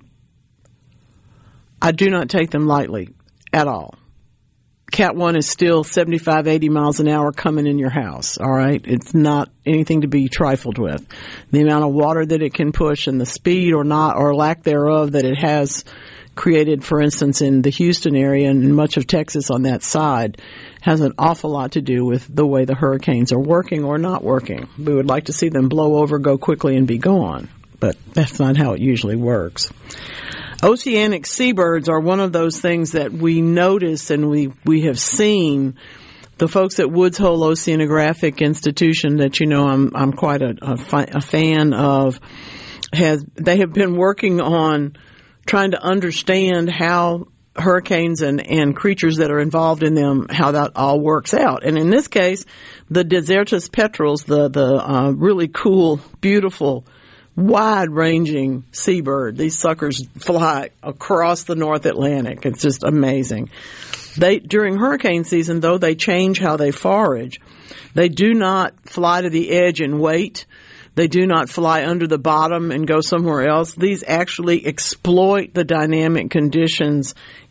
I do not take them lightly at all. Cat one is still seventy-five, eighty miles an hour coming in your house, all right? It's not anything to be trifled with. The amount of water that it can push and the speed or not or lack thereof that it has created, for instance, in the Houston area and much of Texas on that side, has an awful lot to do with the way the hurricanes are working or not working. We would like to see them blow over, go quickly, and be gone, but that's not how it usually works. Oceanic seabirds are one of those things that we notice and we, we have seen. The folks at Woods Hole Oceanographic Institution that you know I'm I'm quite a, a, fi- a fan of, has they have been working on trying to understand how hurricanes and, and creatures that are involved in them, how that all works out. And in this case, the Desertus petrels, the, the uh, really cool, beautiful, wide-ranging seabird. These suckers fly across the North Atlantic. It's just amazing. They, during hurricane season, though, they change how they forage. They do not fly to the edge and wait. They do not fly under the bottom and go somewhere else. These actually exploit the dynamic conditions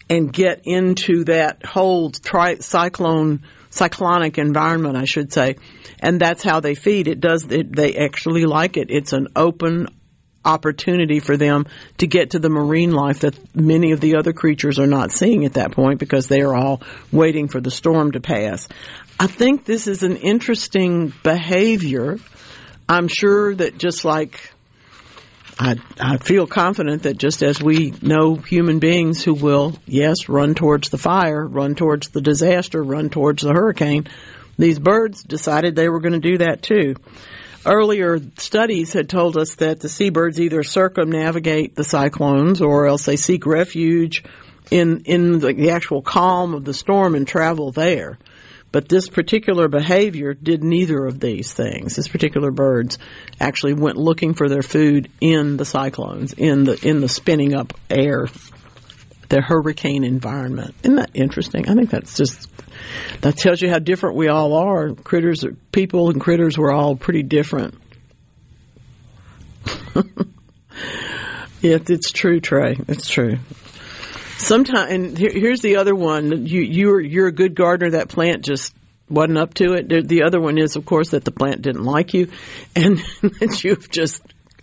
and get into that whole tri- cyclone, cyclonic environment, I should say. And that's how they feed. It does, it, they actually like it. It's an open opportunity for them to get to the marine life that many of the other creatures are not seeing at that point because they are all waiting for the storm to pass. I think this is an interesting behavior. I'm sure that just like I, I feel confident that just as we know human beings who will, yes, run towards the fire, run towards the disaster, run towards the hurricane, these birds decided they were going to do that too. Earlier studies had told us that the seabirds either circumnavigate the cyclones or else they seek refuge in in the, the actual calm of the storm and travel there. But this particular behavior did neither of these things. This particular birds actually went looking for their food in the cyclones, in the in the spinning up air, the hurricane environment. Isn't that interesting? I think that's just that tells you how different we all are. Critters, people and critters were all pretty different. Yeah, it's true, Trey. It's true. Sometimes, and here, here's the other one. You you're you're a good gardener. That plant just wasn't up to it. The, the other one is, of course, that the plant didn't like you, and that you've just.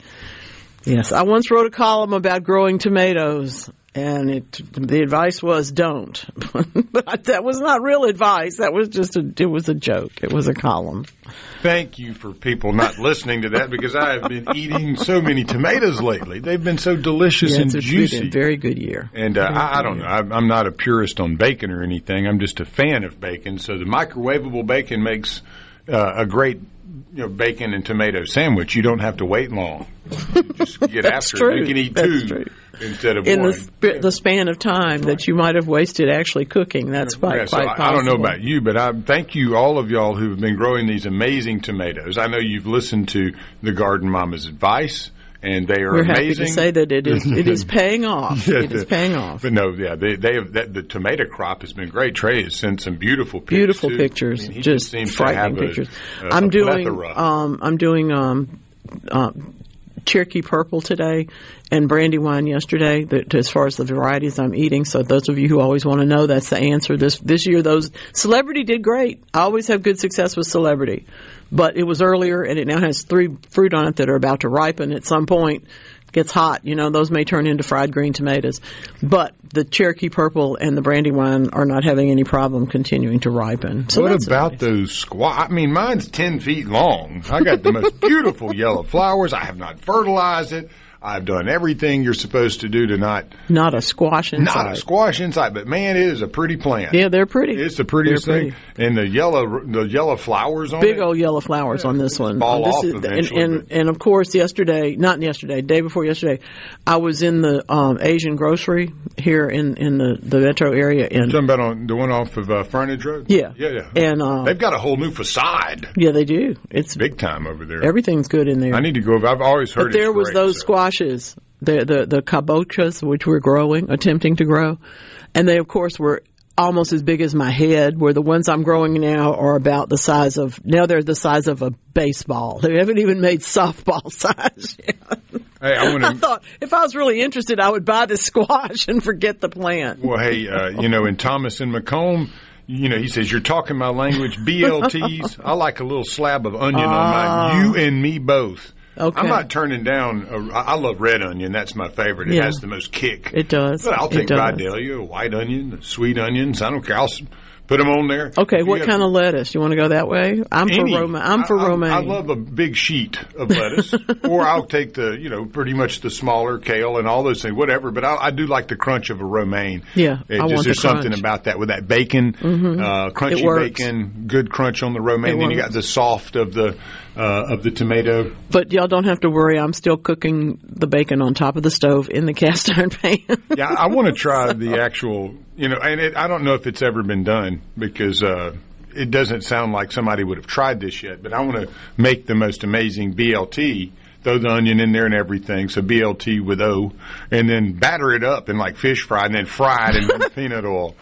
Yes, I once wrote a column about growing tomatoes. And it, the advice was don't. But that was not real advice. That was just a, it was a joke. It was a column. Thank you for people not listening to that because I have been eating so many tomatoes lately. They've been so delicious yeah, and it's juicy. Been a very good year. And uh, I, I don't know. I'm, I'm not a purist on bacon or anything. I'm just a fan of bacon. So the microwavable bacon makes uh, a great you know, bacon and tomato sandwich. You don't have to wait long. You just get after true. it. You can eat That's two true. instead of in one. the, sp- the span of time that you might have wasted actually cooking. That's quite, yeah, so quite I, possible. I don't know about you, but I thank you, all of y'all who have been growing these amazing tomatoes. I know you've listened to the Garden Mama's advice, and they are We're amazing. We're happy to say that it is it is paying off. Yeah, it is paying off. But no, yeah, they, they have that, the tomato crop has been great. Trey has sent some beautiful pictures. Beautiful too. pictures, I mean, just, just frightening a, pictures. A, I'm, a doing, um, I'm doing. Um, uh, Cherokee Purple today and Brandywine yesterday, that, as far as the varieties I'm eating. So those of you who always want to know, that's the answer. This this year, those Celebrity did great. I always have good success with Celebrity. But it was earlier, and it now has three fruit on it that are about to ripen at some point. Gets hot, you know, those may turn into fried green tomatoes. But the Cherokee Purple and the Brandywine are not having any problem continuing to ripen. So what that's about nice. those squash? I mean, mine's ten feet long. I got the most beautiful yellow flowers. I have not fertilized it. I've done everything you're supposed to do to not... Not a squash inside. Not a squash inside, but man, it is a pretty plant. Yeah, they're pretty. It's the prettiest pretty. thing. And the yellow the yellow flowers on Big it. Big old yellow flowers yeah, on this one. Fall this off is, eventually. And, and, and of course, yesterday, not yesterday, day before yesterday, I was in the um, Asian grocery here in, in the, the metro area. In, You're talking about on the one off of uh, Frontage Road? Yeah. Yeah, yeah. And, um, they've got a whole new facade. Yeah, they do. It's big time over there. Everything's good in there. I need to go over. I've always heard But there it's was great, those so. squashes. The, the the kabochas, which we're growing, attempting to grow, and they of course were almost as big as my head. Where the ones I'm growing now are about the size of now they're the size of a baseball. They haven't even made softball size yet. Hey, I, wanna, I thought if I was really interested, I would buy this squash and forget the plant. Well, hey, uh, you know, in Thomas and Macomb, you know, he says you're talking my language. B L Ts. I like a little slab of onion uh, on mine. You and me both. Okay. I'm not turning down. A, I love red onion. That's my favorite. It yeah. has the most kick. It does. But I'll take does. Vidalia, a white onion, sweet onions. I don't care. I'll put them on there. Okay, what kind of lettuce? You want to go that way? I'm Any. for romaine. I'm for I, romaine. I, I love a big sheet of lettuce, or I'll take the, you know, pretty much the smaller kale and all those things, whatever. But I, I do like the crunch of a romaine. Yeah, it I just, want there's the something crunch. about that with that bacon, mm-hmm. uh, crunchy bacon, good crunch on the romaine. It then works. you got the soft of the uh, of the tomato. But y'all don't have to worry. I'm still cooking the bacon on top of the stove in the cast iron pan. Yeah, I want to try the actual, you know, and it, I don't know if it's ever been done because uh, it doesn't sound like somebody would have tried this yet. But I want to make the most amazing B L T, throw the onion in there and everything, so B L T with O, and then batter it up in like fish fry and then fry it in peanut oil.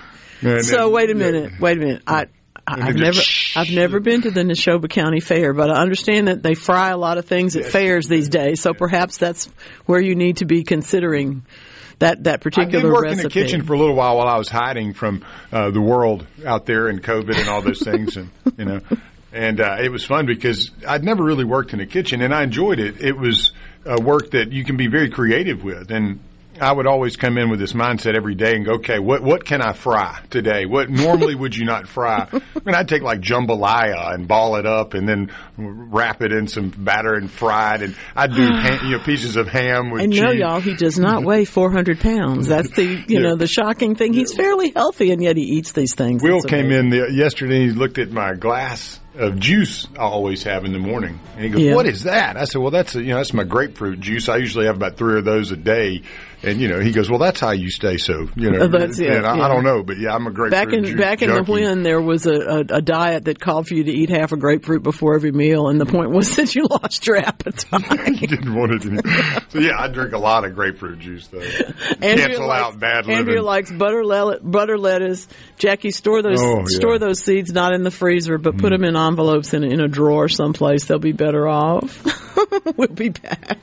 And so then, wait a minute, yeah. wait a minute. I. I've never, I've never been to the Neshoba County Fair, but I understand that they fry a lot of things at yes. fairs these days. So perhaps that's where you need to be considering that, that particular I did work recipe. in the kitchen for a little while while I was hiding from uh, the world out there and COVID and all those things, and you know, and uh, it was fun because I'd never really worked in the kitchen, and I enjoyed it. It was uh, work that you can be very creative with, and I would always come in with this mindset every day and go, okay, what what can I fry today? What normally would you not fry? I mean, I'd take like jambalaya and ball it up and then wrap it in some batter and fry it. And I'd do ham, you know, pieces of ham with and cheese. no, y'all, he does not weigh four hundred pounds. That's the, you Yeah. know, the shocking thing. He's fairly healthy, and yet he eats these things. Will It's came amazing. in the, yesterday and he looked at my glass of juice I always have in the morning. And he goes, Yeah. what is that? I said, well, that's, a, you know, that's my grapefruit juice. I usually have about three of those a day. And, you know, he goes, well, that's how you stay so, you know. Oh, that's it, and I, yeah. I don't know, but yeah, I'm a grapefruit Back in juice back in the junkie. when, there was a, a, a diet that called for you to eat half a grapefruit before every meal, and the point was that you lost your appetite. You didn't want it anymore. So, yeah, I drink a lot of grapefruit juice, though. Cancel likes, out bad Andrea living. likes butter, le- butter lettuce. Jackie, store those Oh, yeah. store those seeds not in the freezer, but put them in envelopes in, a- in a drawer someplace. They'll be better off. We'll be back.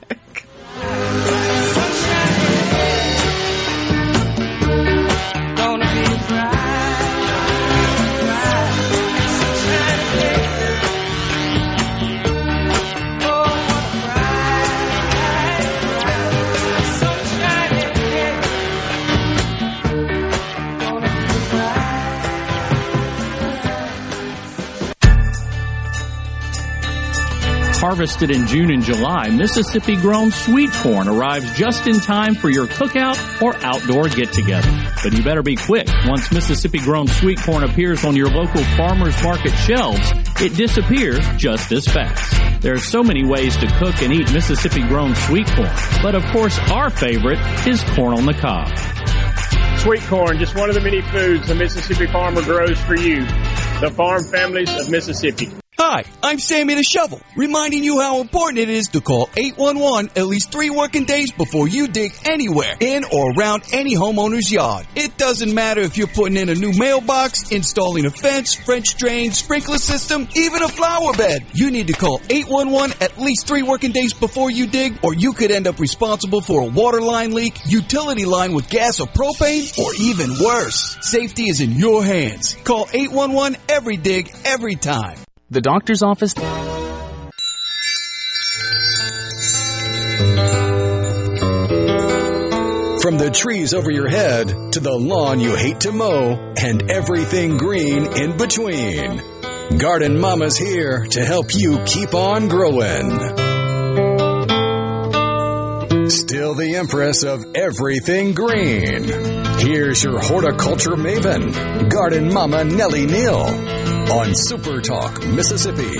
Harvested in June and July, Mississippi-grown sweet corn arrives just in time for your cookout or outdoor get-together. But you better be quick. Once Mississippi-grown sweet corn appears on your local farmers market shelves, it disappears just as fast. There are so many ways to cook and eat Mississippi-grown sweet corn, but of course our favorite is corn on the cob. Sweet corn, just one of the many foods the Mississippi farmer grows for you, the farm families of Mississippi. Hi, I'm Sammy the Shovel, reminding you how important it is to call eight one one at least three working days before you dig anywhere in or around any homeowner's yard. It doesn't matter if you're putting in a new mailbox, installing a fence, French drain, sprinkler system, even a flower bed. You need to call eight one one at least three working days before you dig, or you could end up responsible for a water line leak, utility line with gas or propane, or even worse. Safety is in your hands. Call eight one one every dig, every time. The doctor's office. From the trees over your head to the lawn you hate to mow and everything green in between, Garden Mama's here to help you keep on growing. Still the empress of everything green. Here's your horticulture maven, Garden Mama Nellie Neal, on Super Talk Mississippi.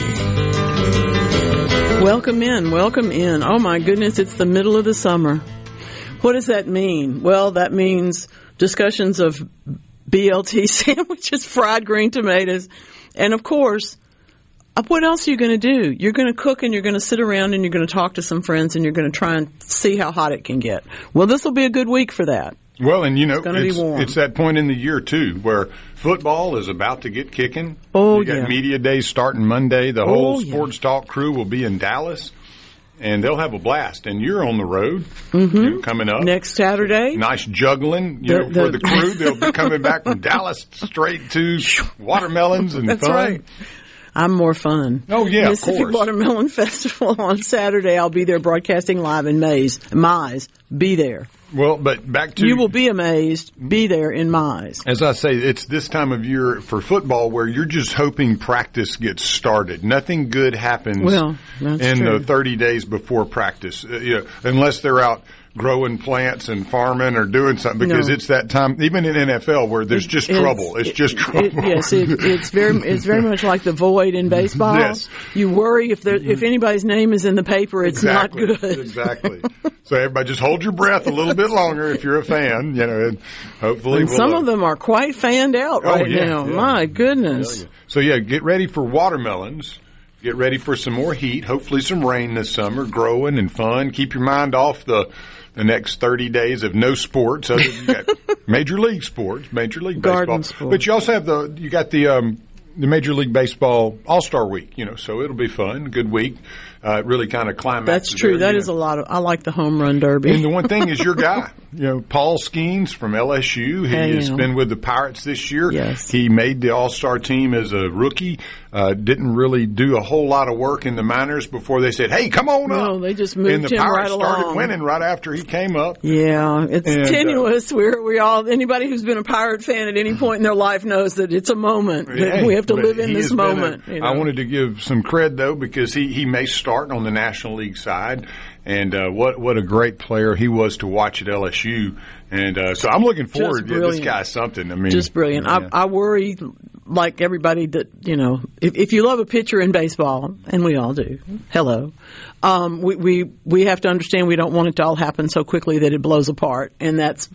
Welcome in, welcome in. Oh my goodness, it's the middle of the summer. What does that mean? Well, that means discussions of B L T sandwiches, fried green tomatoes, and of course, what else are you going to do? You're going to cook and you're going to sit around and you're going to talk to some friends and you're going to try and see how hot it can get. Well, this will be a good week for that. Well, and you know, It's gonna be it's, warm. it's that point in the year, too, where football is about to get kicking. Oh, you got yeah. media days starting Monday. The Oh, whole yeah. Sports Talk crew will be in Dallas, and they'll have a blast. And you're on the road Mm-hmm. you know, coming up. Next Saturday. Nice juggling, you The- know, for the- the crew. They'll be coming back from Dallas straight to watermelons and That's fun. right. I'm more fun. Oh, yeah, of Mississippi course. Watermelon Festival on Saturday. I'll be there broadcasting live in Mays. Mize. Be there. Well, but back to You will be amazed. Be there in Mize. As I say, it's this time of year for football where you're just hoping practice gets started. Nothing good happens Well, that's in true. the thirty days before practice, uh, you know, unless they're out growing plants and farming or doing something, because No. it's that time, even in N F L, where there's just It's- trouble. It's just trouble. It, yes, it, it's very it's very much like the void in baseball. Yes. You worry if there if anybody's name is in the paper, it's Exactly. not good. Exactly. So everybody just hold your breath a little bit longer if you're a fan, you know, and hopefully And we'll, some uh, of them are quite fanned out Oh, right yeah, now. yeah. My goodness. So, yeah, get ready for watermelons. Get ready for some more heat. Hopefully some rain this summer, growing and fun. Keep your mind off the the next thirty days of no sports. Other than you got Major League sports, Major League Garden Baseball. sports. But you also have the, you got the, um, the Major League Baseball All-Star Week, you know, so it'll be fun. Good week. uh, really kind of climaxed. That's true. There, that is know. a lot of. I like the home run derby. And the one thing is your guy, you know, Paul Skeens from L S U. He I has am. been with the Pirates this year. Yes. He made the All-Star team as a rookie. Uh, didn't really do a whole lot of work in the minors before they said, "Hey, come on up." No, they just moved and the him Pirates right started along. winning right after he came up. Yeah, it's And, uh, tenuous. We're we all anybody who's been a Pirate fan at any point in their life knows that it's a moment. that Hey, we have to but live in he this has been a- moment. you know. I wanted to give some cred though because he, he may start on the National League side, and uh, what what a great player he was to watch at L S U, and uh, so I'm looking forward. Just Yeah, this brilliant. guy's something. I mean, Just brilliant. yeah. I, I worry, like everybody, that, you know, if, if you love a pitcher in baseball, and we all do, hello, um, we, we, we have to understand we don't want it to all happen so quickly that it blows apart. And that's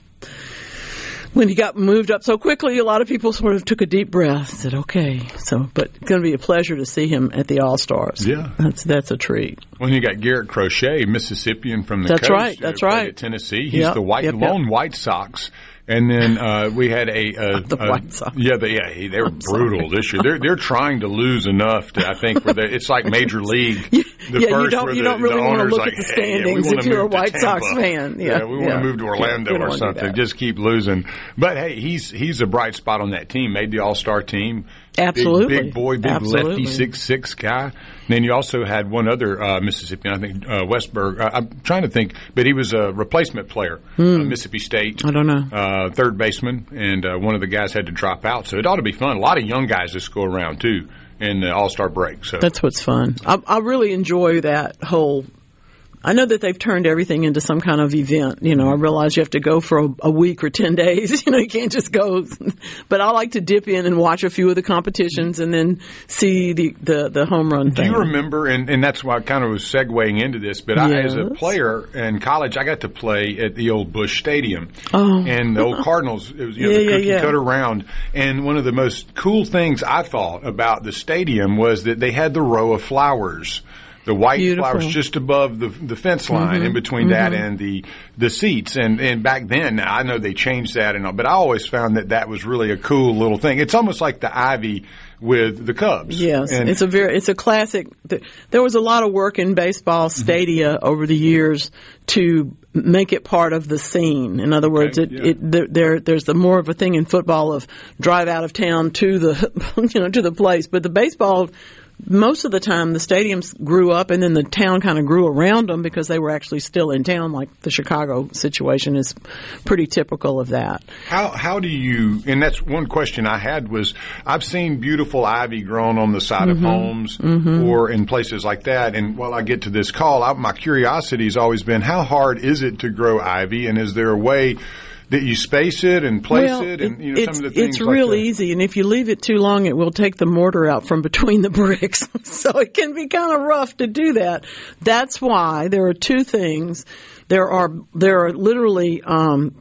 when he got moved up so quickly, a lot of people sort of took a deep breath, said, okay. So, but it's going to be a pleasure to see him at the All-Stars. Yeah. That's, that's a treat. When you got Garrett Crochet, Mississippian from the That's coast, right, uh, that's played right. at Tennessee. He's Yep, the white yep, lone yep. White Sox. And then uh, we had a, a The a- White Sox. Yeah, they, yeah, they were brutal this year. They're they're trying to lose enough to I think where they, it's like Major League. The yeah, you first don't where you the, don't really the want to owner's look like, at the hey, yeah, we standings wanna if you're a move to White Sox Tampa. fan. Yeah, we want yeah. to move to Yeah, Orlando we don't or wanna do something. that. Just keep losing. But hey, he's he's a bright spot on that team. Made the All Star team. Absolutely. Big, big boy, big Absolutely. lefty, six six guy. And then you also had one other uh, Mississippian, I think uh, Westberg. Uh, I'm trying to think, but he was a replacement player, Hmm. uh, Mississippi State. I don't know. Uh, third baseman, and uh, one of the guys had to drop out. So it ought to be fun. A lot of young guys just go around too in the All Star break. So That's what's fun. I, I really enjoy that whole. I know that they've turned everything into some kind of event. You know, I realize you have to go for a, a week or ten days. You know, you can't just go. But I like to dip in and watch a few of the competitions and then see the, the, the home run Do thing. you remember, and, and that's why I kind of was segueing into this, but I, as a Yes. player in college, I got to play at the old Busch Stadium. Oh. And the old Cardinals, it was, you know, Yeah, the yeah, cookie yeah. cutter round. And one of the most cool things I thought about the stadium was that they had the row of flowers. The white Beautiful. flowers just above the the fence line, Mhm. in between that Mhm. and the the seats, and and back then I know they changed that, and all, but I always found that that was really a cool little thing. It's almost like the ivy with the Cubs. Yes, and it's a very it's a classic. Th- There was a lot of work in baseball stadia over the years to make it part of the scene. In other words, Okay, it, yeah. it there, there there's the more of a thing in football of drive out of town to the you know to the place, but the baseball. Most of the time, the stadiums grew up, and then the town kind of grew around them because they were actually still in town. Like the Chicago situation is pretty typical of that. How how do you? And that's one question I had was I've seen beautiful ivy grown on the side of Mhm. homes Mhm. or in places like that. And while I get to this call, I, my curiosity has always been how hard is it to grow ivy, and is there a way that you space it and place well, it, and you know it's, some of the things it's like real that? easy, and if you leave it too long, it will take the mortar out from between the bricks. So it can be kind of rough to do that. That's why there are two things. There are there are literally um,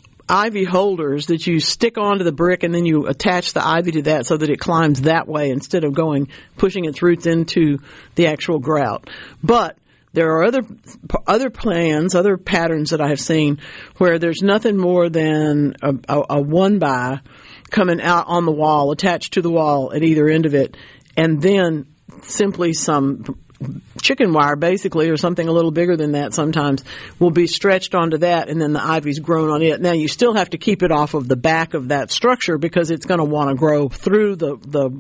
ivy holders that you stick onto the brick, and then you attach the ivy to that so that it climbs that way instead of going pushing its roots into the actual grout. But there are other other plans, other patterns that I have seen where there's nothing more than a, a, a one by coming out on the wall, attached to the wall at either end of it, and then simply some chicken wire, basically, or something a little bigger than that sometimes, will be stretched onto that, and then the ivy's grown on it. Now, you still have to keep it off of the back of that structure because it's going to want to grow through the the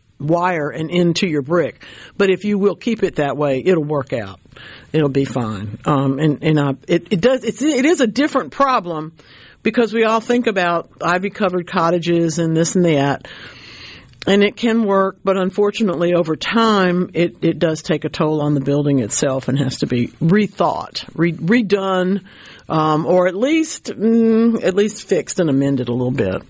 wire and into your brick. But if you will keep it that way, it'll work out. It'll be fine. Um, and and uh, it, it does. It's it is a different problem because we all think about ivy covered cottages and this and that, and it can work. But unfortunately, over time, it it does take a toll on the building itself and has to be rethought, re, redone, um, or at least mm, at least fixed and amended a little bit.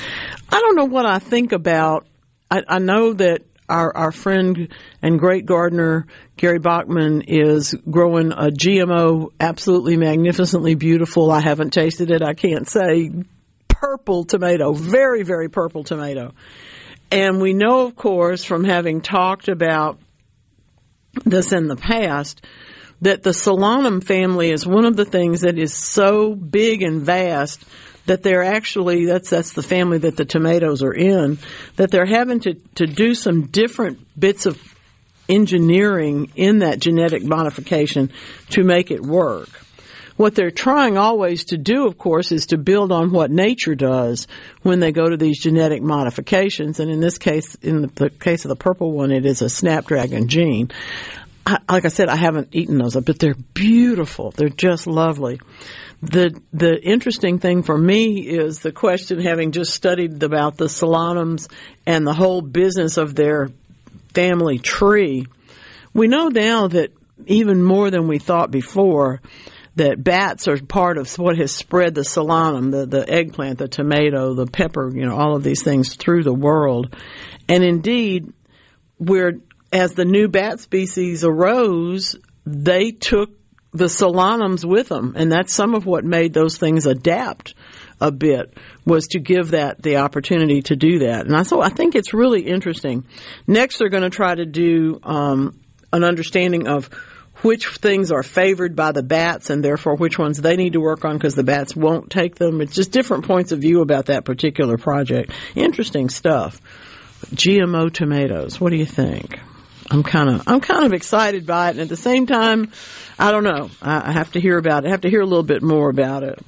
I don't know what I think about. I, I know that our, our friend and great gardener, Gary Bachman, is growing a G M O, absolutely magnificently beautiful. I haven't tasted it. I can't say purple tomato, very, very purple tomato. And we know, of course, from having talked about this in the past, that the Solanum family is one of the things that is so big and vast that they're actually, that's that's the family that the tomatoes are in, that they're having to, to do some different bits of engineering in that genetic modification to make it work. What they're trying always to do, of course, is to build on what nature does when they go to these genetic modifications. And in this case, in the, the case of the purple one, it is a snapdragon gene. I, like I said, I haven't eaten those, but they're beautiful. They're just lovely. The the interesting thing for me is the question, having just studied about the solanums and the whole business of their family tree. We know now that even more than we thought before, that bats are part of what has spread the solanum, the, the eggplant, the tomato, the pepper, you know, all of these things through the world. And indeed, we're, as the new bat species arose, they took the solanums with them. And that's some of what made those things adapt a bit, was to give that the opportunity to do that. And I, so I think it's really interesting. Next, they're going to try to do um, an understanding of which things are favored by the bats and therefore which ones they need to work on because the bats won't take them. It's just different points of view about that particular project. Interesting stuff. G M O tomatoes. What do you think? I'm kind of I'm kind of excited by it, and at the same time, I don't know. I, I have to hear about it. I have to hear a little bit more about it.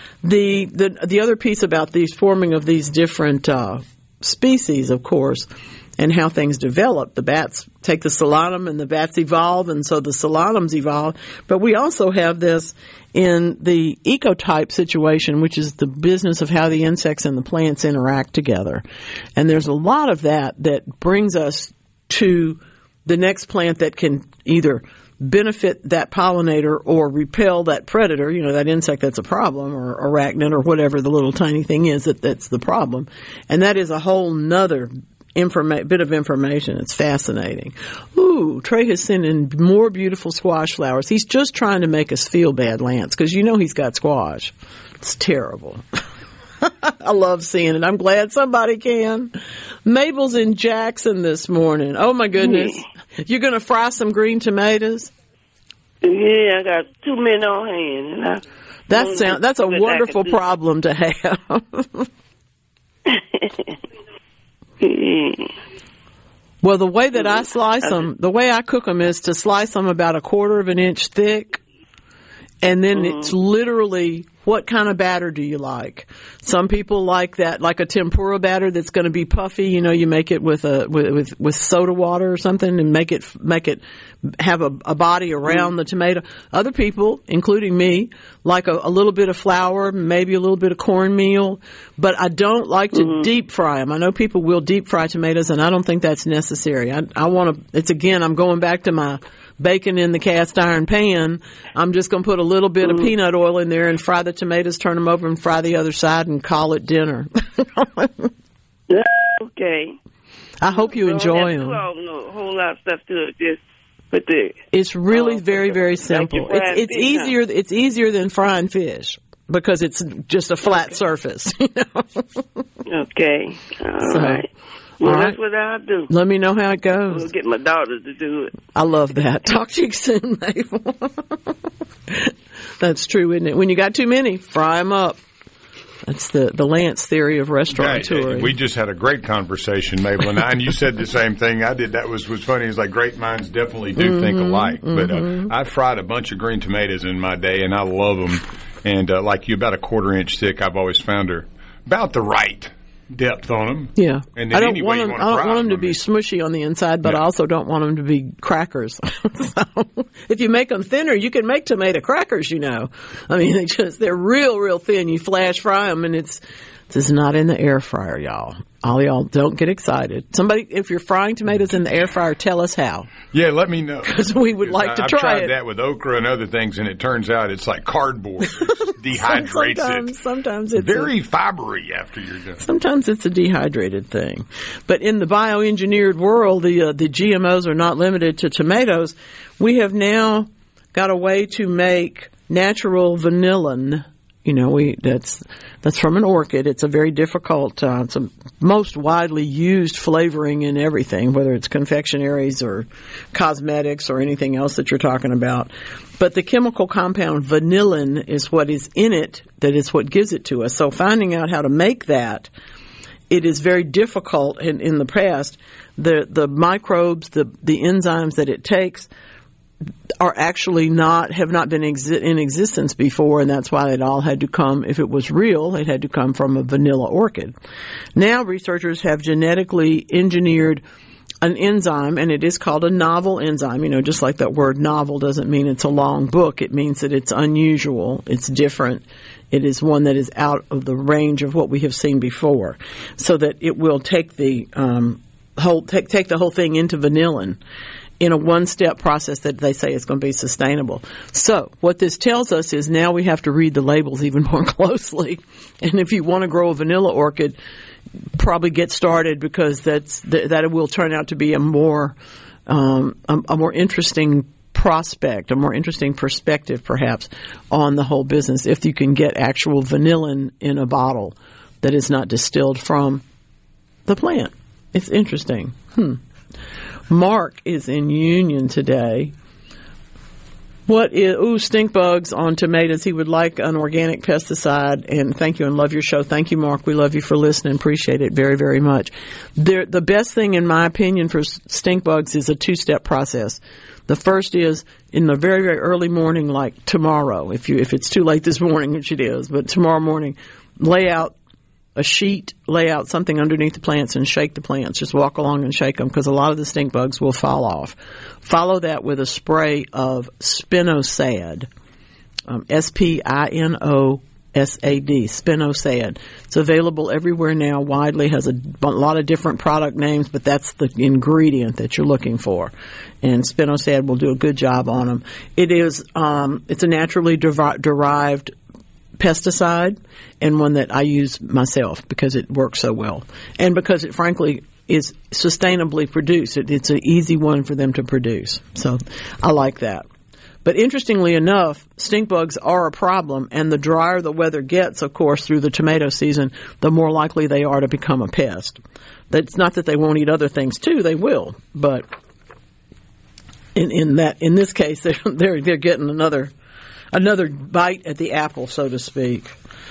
The the the other piece about these forming of these different uh, species, of course, and how things develop. The bats take the solanum and the bats evolve, and so the solanums evolve. But we also have this in the ecotype situation, which is the business of how the insects and the plants interact together. And there's a lot of that that brings us to the next plant that can either benefit that pollinator or repel that predator, you know, that insect that's a problem, or arachnid, or whatever the little tiny thing is that, that's the problem. And that is a whole nother Informa- bit of information. It's fascinating. Ooh, Trey has sent in more beautiful squash flowers. He's just trying to make us feel bad, Lance, because you know he's got squash. It's terrible. I love seeing it. I'm glad somebody can. Mabel's in Jackson this morning. Oh, my goodness. Yeah. You're going to fry some green tomatoes? Yeah, I got two men on hand. And I that sound, that's a wonderful problem to have. Well, the way that I slice them, the way I cook them is to slice them about a quarter of an inch thick, and then mm-hmm. it's literally, what kind of batter do you like? Some people like that, like a tempura batter that's going to be puffy. You know, you make it with a with with, with soda water or something, and make it make it have a, a body around mm. the tomato. Other people, including me, like a, a little bit of flour, maybe a little bit of cornmeal. But I don't like to mm-hmm. deep fry them. I know people will deep fry tomatoes, and I don't think that's necessary. I, I want to. It's again, I'm going back to my bacon in the cast iron pan. I'm just going to put a little bit mm. of peanut oil in there and fry the tomatoes, turn them over, and fry the other side, and call it dinner. Okay. I hope you enjoy them. I don't know a whole lot of stuff to it. Just put the. It's really uh, very very simple. Like it's it's fish, easier. Huh? It's easier than frying fish because it's just a flat okay. surface. You know? Okay. All so, right. Well, all that's right. what I'll do. Let me know how it goes. I'll get my daughter to do it. I love that. Talk to you soon, Mabel. That's true, isn't it? When you got too many, fry them up. That's the, the Lance theory of restaurateuring. Yeah, we just had a great conversation, Mabel and I, and you said the same thing I did. That was was funny. It's like great minds definitely do mm-hmm, think alike. Mm-hmm. But uh, I fried a bunch of green tomatoes in my day, and I love them. And uh, like you, about a quarter inch thick. I've always found her about the right depth on them. Yeah. And I don't anyway want them, you want I don't to want them to them. be smushy on the inside, but yeah. I also don't want them to be crackers. So if you make them thinner, you can make tomato crackers, you know. I mean, they just, they're real, real thin. You flash fry them, and it's, it's not in the air fryer, y'all. All y'all don't get excited. Somebody, if you're frying tomatoes in the air fryer, tell us how. Yeah, let me know. Because we would like I, to I've try tried it. that with okra and other things, and it turns out it's like cardboard. It dehydrates sometimes, it. Sometimes it's very a, fibery after you're done. Sometimes it's a dehydrated thing. But in the bioengineered world, the uh, the G M Os are not limited to tomatoes. We have now got a way to make natural vanillin. You know, we that's that's from an orchid. It's a very difficult, uh, it's a most widely used flavoring in everything, whether it's confectionaries or cosmetics or anything else that you're talking about. But the chemical compound vanillin is what is in it that is what gives it to us. So finding out how to make that it is very difficult in, in the past. The the microbes, the the enzymes that it takes are actually not, have not been exi- in existence before, and that's why it all had to come, if it was real, it had to come from a vanilla orchid. Now researchers have genetically engineered an enzyme, and it is called a novel enzyme. You know, just like that word novel doesn't mean it's a long book. It means that it's unusual, it's different. It is one that is out of the range of what we have seen before, so that it will take the um, whole take take the whole thing into vanillin in a one-step process that they say is going to be sustainable. So what this tells us is now we have to read the labels even more closely. And if you want to grow a vanilla orchid, probably get started, because that's th- that will turn out to be a more um, a, a more interesting prospect, a more interesting perspective, perhaps, on the whole business if you can get actual vanillin in a bottle that is not distilled from the plant. It's interesting. Hmm. Mark is in Union today. What is, ooh, stink bugs on tomatoes. He would like an organic pesticide. And thank you and love your show. Thank you, Mark. We love you for listening. Appreciate it very, very much. There, the best thing, in my opinion, for stink bugs is a two-step process. The first is in the very, very early morning, like tomorrow, if you, if it's too late this morning, which it is, but tomorrow morning, lay out a sheet, lay out something underneath the plants and shake the plants. Just walk along and shake them, because a lot of the stink bugs will fall off. Follow that with a spray of spinosad, um, S P I N O S A D, spinosad. It's available everywhere now, widely, has a, a lot of different product names, but that's the ingredient that you're looking for. And spinosad will do a good job on them. It is, um, it's a naturally devi- derived pesticide, and one that I use myself because it works so well, and because it frankly is sustainably produced. It, it's an easy one for them to produce, so I like that. But interestingly enough, stink bugs are a problem, and the drier the weather gets, of course, through the tomato season, the more likely they are to become a pest. That's not that they won't eat other things too; they will, but in in that in this case, they're they're, they're getting another. Another bite at the apple, so to speak.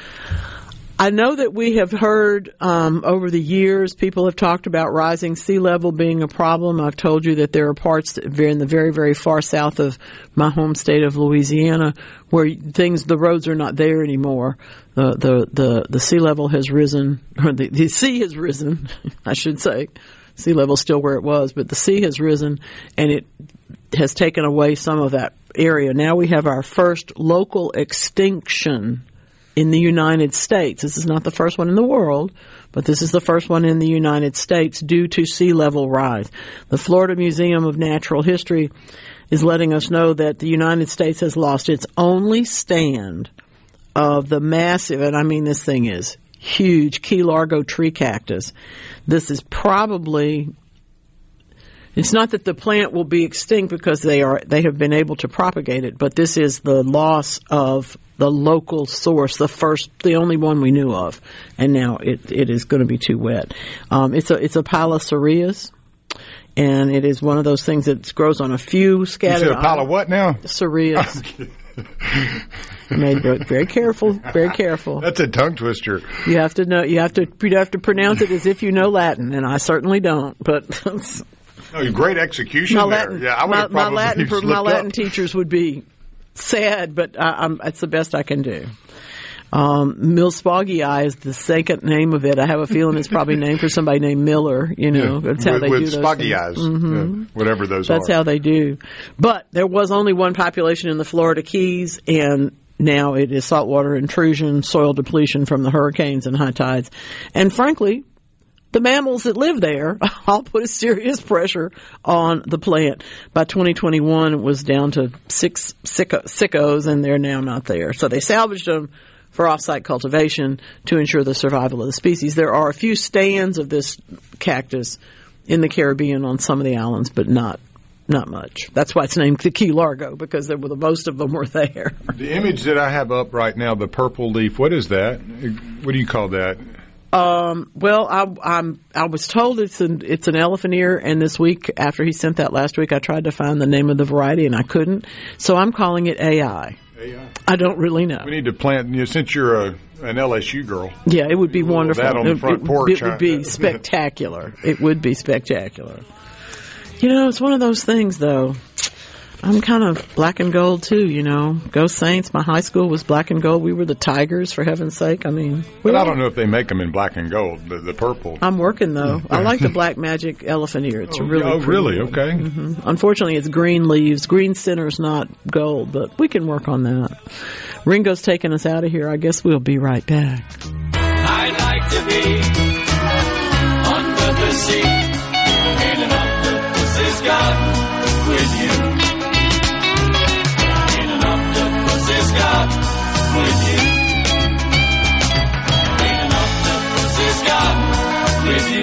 I know that we have heard um, over the years, people have talked about rising sea level being a problem. I've told you that there are parts that are in the very, very far south of my home state of Louisiana where things, the roads are not there anymore. The the the, the sea level has risen, or the, the sea has risen, I should say. Sea level is still where it was, but the sea has risen, and it has taken away some of that area. Now we have our first local extinction in the United States. This is not the first one in the world, but this is the first one in the United States due to sea level rise. The Florida Museum of Natural History is letting us know that the United States has lost its only stand of the massive, and I mean this thing is huge, Key Largo tree cactus. This is probably... It's not that the plant will be extinct because they are they have been able to propagate it, but this is the loss of the local source, the first, the only one we knew of, and now it it is going to be too wet. Um, it's a it's a Pilocereus, and it is one of those things that grows on a few scattered. You said a pile of what now? Cereus. Made very careful, very careful. That's a tongue twister. You have to know. You have to you have to pronounce it as if you know Latin, and I certainly don't, but. Oh, great execution my there. Latin, Yeah, I would my, have probably my Latin, slipped my Latin up. teachers would be sad, but I, I'm, it's the best I can do. Um, Milspaugii is the second name of it. I have a feeling it's probably named for somebody named Miller. You know, yeah, that's how with, they with do those spoggy things. eyes, Mm-hmm. yeah, whatever those that's are. That's how they do. But there was only one population in the Florida Keys, and now it is saltwater intrusion, soil depletion from the hurricanes and high tides. And frankly, the mammals that live there all put a serious pressure on the plant. By twenty twenty-one, it was down to six sicko, sickos, and they're now not there. So they salvaged them for off-site cultivation to ensure the survival of the species. There are a few stands of this cactus in the Caribbean on some of the islands, but not not much. That's why it's named the Key Largo, because there were the most of them were there. The image that I have up right now, the purple leaf, what is that? What do you call that? Um, well, I, I'm, I was told it's an, it's an elephant ear, and this week, after he sent that last week, I tried to find the name of the variety, and I couldn't. So I'm calling it A I. I don't really know. We need to plant, you know, since you're a, an L S U girl. Yeah, it would be wonderful. That on the front it, porch. It would be spectacular. It would be spectacular. You know, it's one of those things, though. I'm kind of black and gold, too, you know. Go Saints. My high school was black and gold. We were the Tigers, for heaven's sake. I mean. But I don't know if they make them in black and gold, the, the purple. I'm working, though. I like the Black Magic elephant ear. It's oh, really Oh, pretty. really? Okay. Mm-hmm. Unfortunately, it's green leaves. Green center's not gold, but we can work on that. Ringo's taking us out of here. I guess we'll be right back. I'd like to be under the sea in an octopus's garden with you. In an octopus's garden with you. In an octopus's garden with you.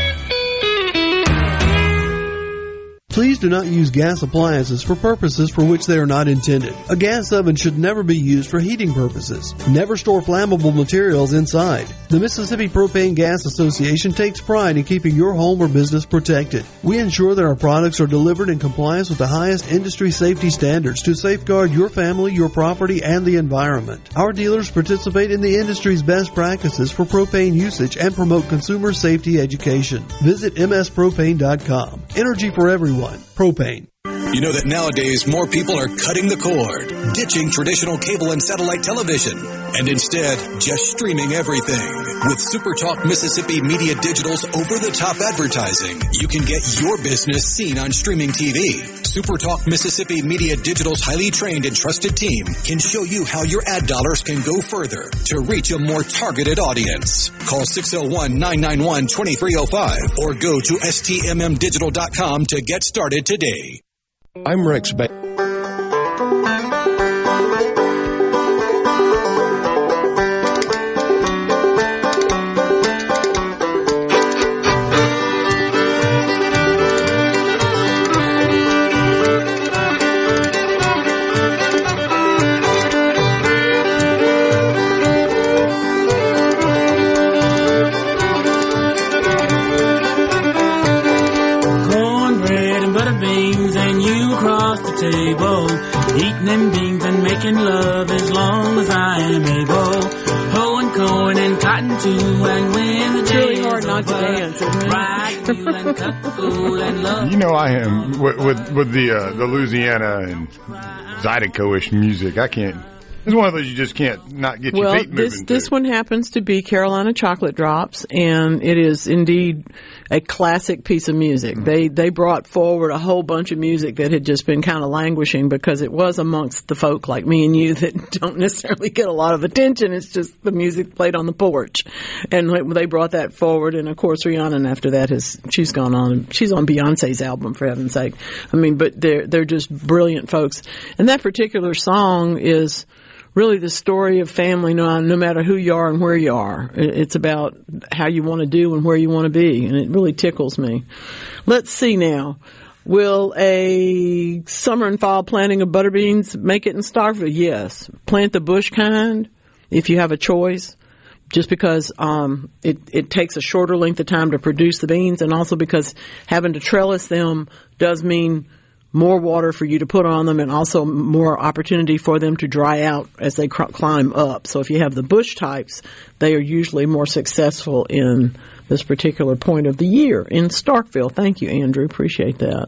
Please do not use gas appliances for purposes for which they are not intended. A gas oven should never be used for heating purposes. Never store flammable materials inside. The Mississippi Propane Gas Association takes pride in keeping your home or business protected. We ensure that our products are delivered in compliance with the highest industry safety standards to safeguard your family, your property, and the environment. Our dealers participate in the industry's best practices for propane usage and promote consumer safety education. Visit m s propane dot com. Energy for everyone. Propane. You know that nowadays more people are cutting the cord, ditching traditional cable and satellite television, and instead just streaming everything. With SuperTalk Mississippi Media Digital's over-the-top advertising, you can get your business seen on streaming T V. SuperTalk Mississippi Media Digital's highly trained and trusted team can show you how your ad dollars can go further to reach a more targeted audience. Call six oh one, nine nine one, two three oh five or go to S T M M digital dot com to get started today. I'm Rex Ba- table, eating them beans and making love as long as I am able. Hoeing corn and cotton too, and when the it's day really hard is not to over, dance, isn't it? ride through and cut the fool and love. You know, I am with with, with the uh, the Louisiana and Zydeco-ish music. I can't. It's one of those you just can't not get well, your feet moving. This this one happens to be Carolina Chocolate Drops, and it is indeed a classic piece of music. Mm-hmm. They they brought forward a whole bunch of music that had just been kind of languishing because it was amongst the folk like me and you that don't necessarily get a lot of attention. It's just the music played on the porch, and they brought that forward. And of course, Rihanna after that has she's gone on. She's on Beyonce's album, for heaven's sake. I mean, but they're they're just brilliant folks. And that particular song is really the story of family, no, no matter who you are and where you are. It's about how you want to do and where you want to be, and it really tickles me. Let's see now. Will a summer and fall planting of butter beans make it in Starkville? Yes. Plant the bush kind if you have a choice, just because um, it, it takes a shorter length of time to produce the beans, and also because having to trellis them does mean more water for you to put on them and also more opportunity for them to dry out as they cr- climb up. So if you have the bush types, they are usually more successful in this particular point of the year in Starkville. Thank you, Andrew. Appreciate that.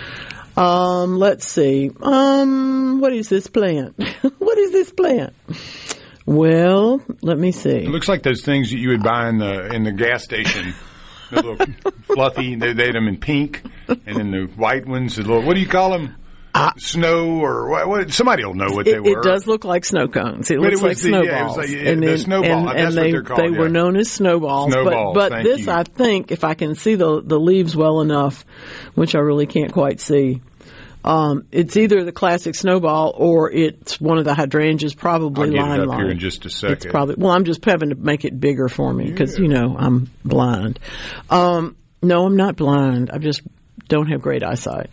Um, let's see. Um, what is this plant? What is this plant? Well, let me see. It looks like those things that you would buy in the in the gas station. The little fluffy, they, they had them in pink, and then the white ones, the little, what do you call them? Uh, snow or what, what? Somebody will know what it, they were. It does look like snow cones. It but looks it like the, snowballs. Yeah, it was like, yeah, and the then, snowball, and, that's and what they, they're called. They yeah. were known as snowballs. Snowballs, but but thank this, you. I think, if I can see the the leaves well enough, which I really can't quite see, Um, it's either the classic snowball or it's one of the hydrangeas, probably I'll get limelight. it up here in just a second. It's probably, well, I'm just having to make it bigger for me because, yeah. you know, I'm blind. Um, no, I'm not blind. I just don't have great eyesight.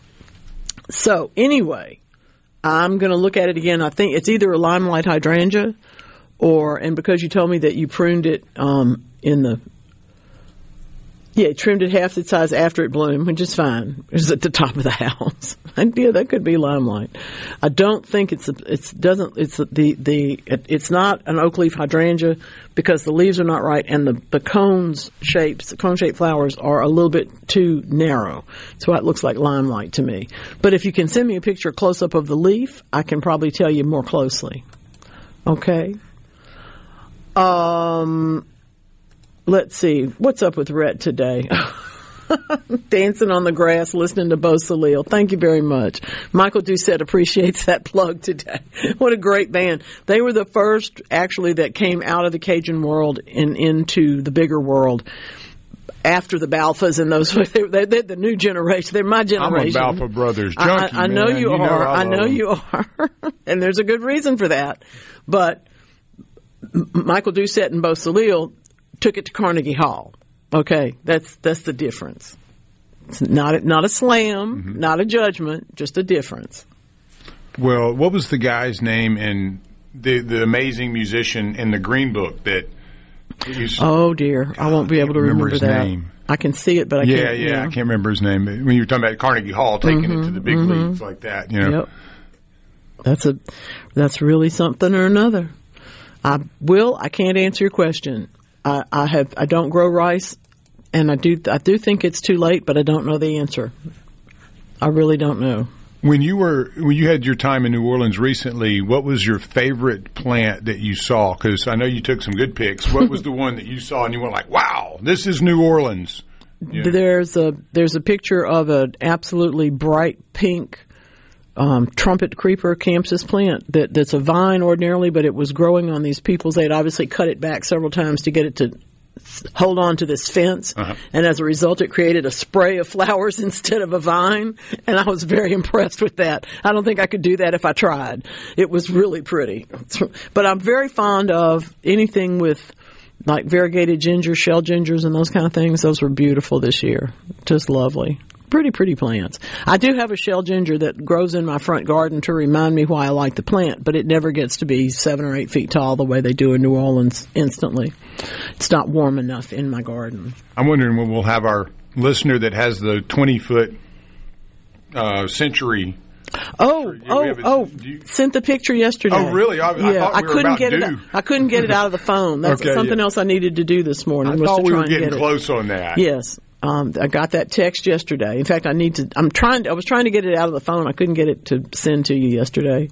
So anyway, I'm going to look at it again. I think it's either a limelight hydrangea or, and because you told me that you pruned it um, in the Yeah, it trimmed it half its size after it bloomed, which is fine. It was at the top of the house. And yeah, that could be limelight. I don't think it's a, it's doesn't it's a, the the it, it's not an oak leaf hydrangea because the leaves are not right and the the cones shapes the cone shaped flowers are a little bit too narrow. That's why it looks like limelight to me. But if you can send me a picture close up of the leaf, I can probably tell you more closely. Okay. Um. Let's see. What's up with Rhett today? Dancing on the grass, listening to Bo Salil. Thank you very much. Michael Doucette appreciates that plug today. What a great band. They were the first, actually, that came out of the Cajun world and into the bigger world after the Balfas and those. They, they, they're the new generation. They're my generation. I'm a Balfa Brothers junkie, I, I know man. you, you know are. I, I know you are. And there's a good reason for that. But Michael Doucette and Bo Salil took it to Carnegie Hall. Okay, that's that's the difference. It's not a, not a slam, mm-hmm. not a judgment, just a difference. Well, what was the guy's name in the the amazing musician in the Green Book that? Used, oh dear, God, I won't be able to remember, remember his that. Name. I can see it, but I yeah, can't. Yeah, yeah, I can't remember his name. When you were talking about Carnegie Hall taking mm-hmm, it to the big mm-hmm. leagues like that, you know. Yep. That's a that's really something or another. I will. I can't answer your question. I, I have. I don't grow rice, and I do. I do think it's too late, but I don't know the answer. I really don't know. When you were when you had your time in New Orleans recently, what was your favorite plant that you saw? Because I know you took some good pics. What was the one that you saw and you went like, "Wow, this is New Orleans"? You know? There's a there's a picture of an absolutely bright pink um, trumpet creeper campus plant that, that's a vine ordinarily, but it was growing on these peoples. They had obviously cut it back several times to get it to hold on to this fence, uh-huh. and as a result it created a spray of flowers instead of a vine, and I was very impressed with that. I don't think I could do that if I tried. It was really pretty. But I'm very fond of anything with like variegated ginger, shell gingers and those kind of things. Those were beautiful this year. Just lovely. Pretty, pretty plants. I do have a shell ginger that grows in my front garden to remind me why I like the plant, but it never gets to be seven or eight feet tall the way they do in New Orleans instantly. It's not warm enough in my garden. I'm wondering when we'll have our listener that has the twenty-foot uh, century. Oh, oh, a, oh! You, sent the picture yesterday. Oh, really? I, I yeah, thought we I were couldn't about get due. it. I couldn't get it out of the phone. That's okay, something yeah. else I needed to do this morning. I was thought to we try were and getting get close it. on that. Yes. Um, I got that text yesterday. In fact, I need to. I'm trying. I was trying to get it out of the phone. I couldn't get it to send to you yesterday.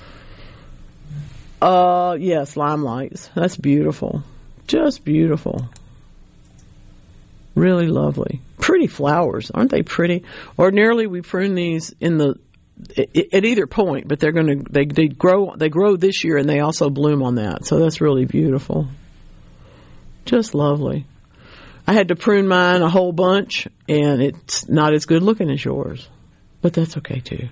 Uh, yes, limelights. That's beautiful. Just beautiful. Really lovely. Pretty flowers, aren't they pretty? Ordinarily, we prune these in the at either point, but they're going to they they grow they grow this year, and they also bloom on that. So that's really beautiful. Just lovely. I had to prune mine a whole bunch, and it's not as good looking as yours. But that's okay, too.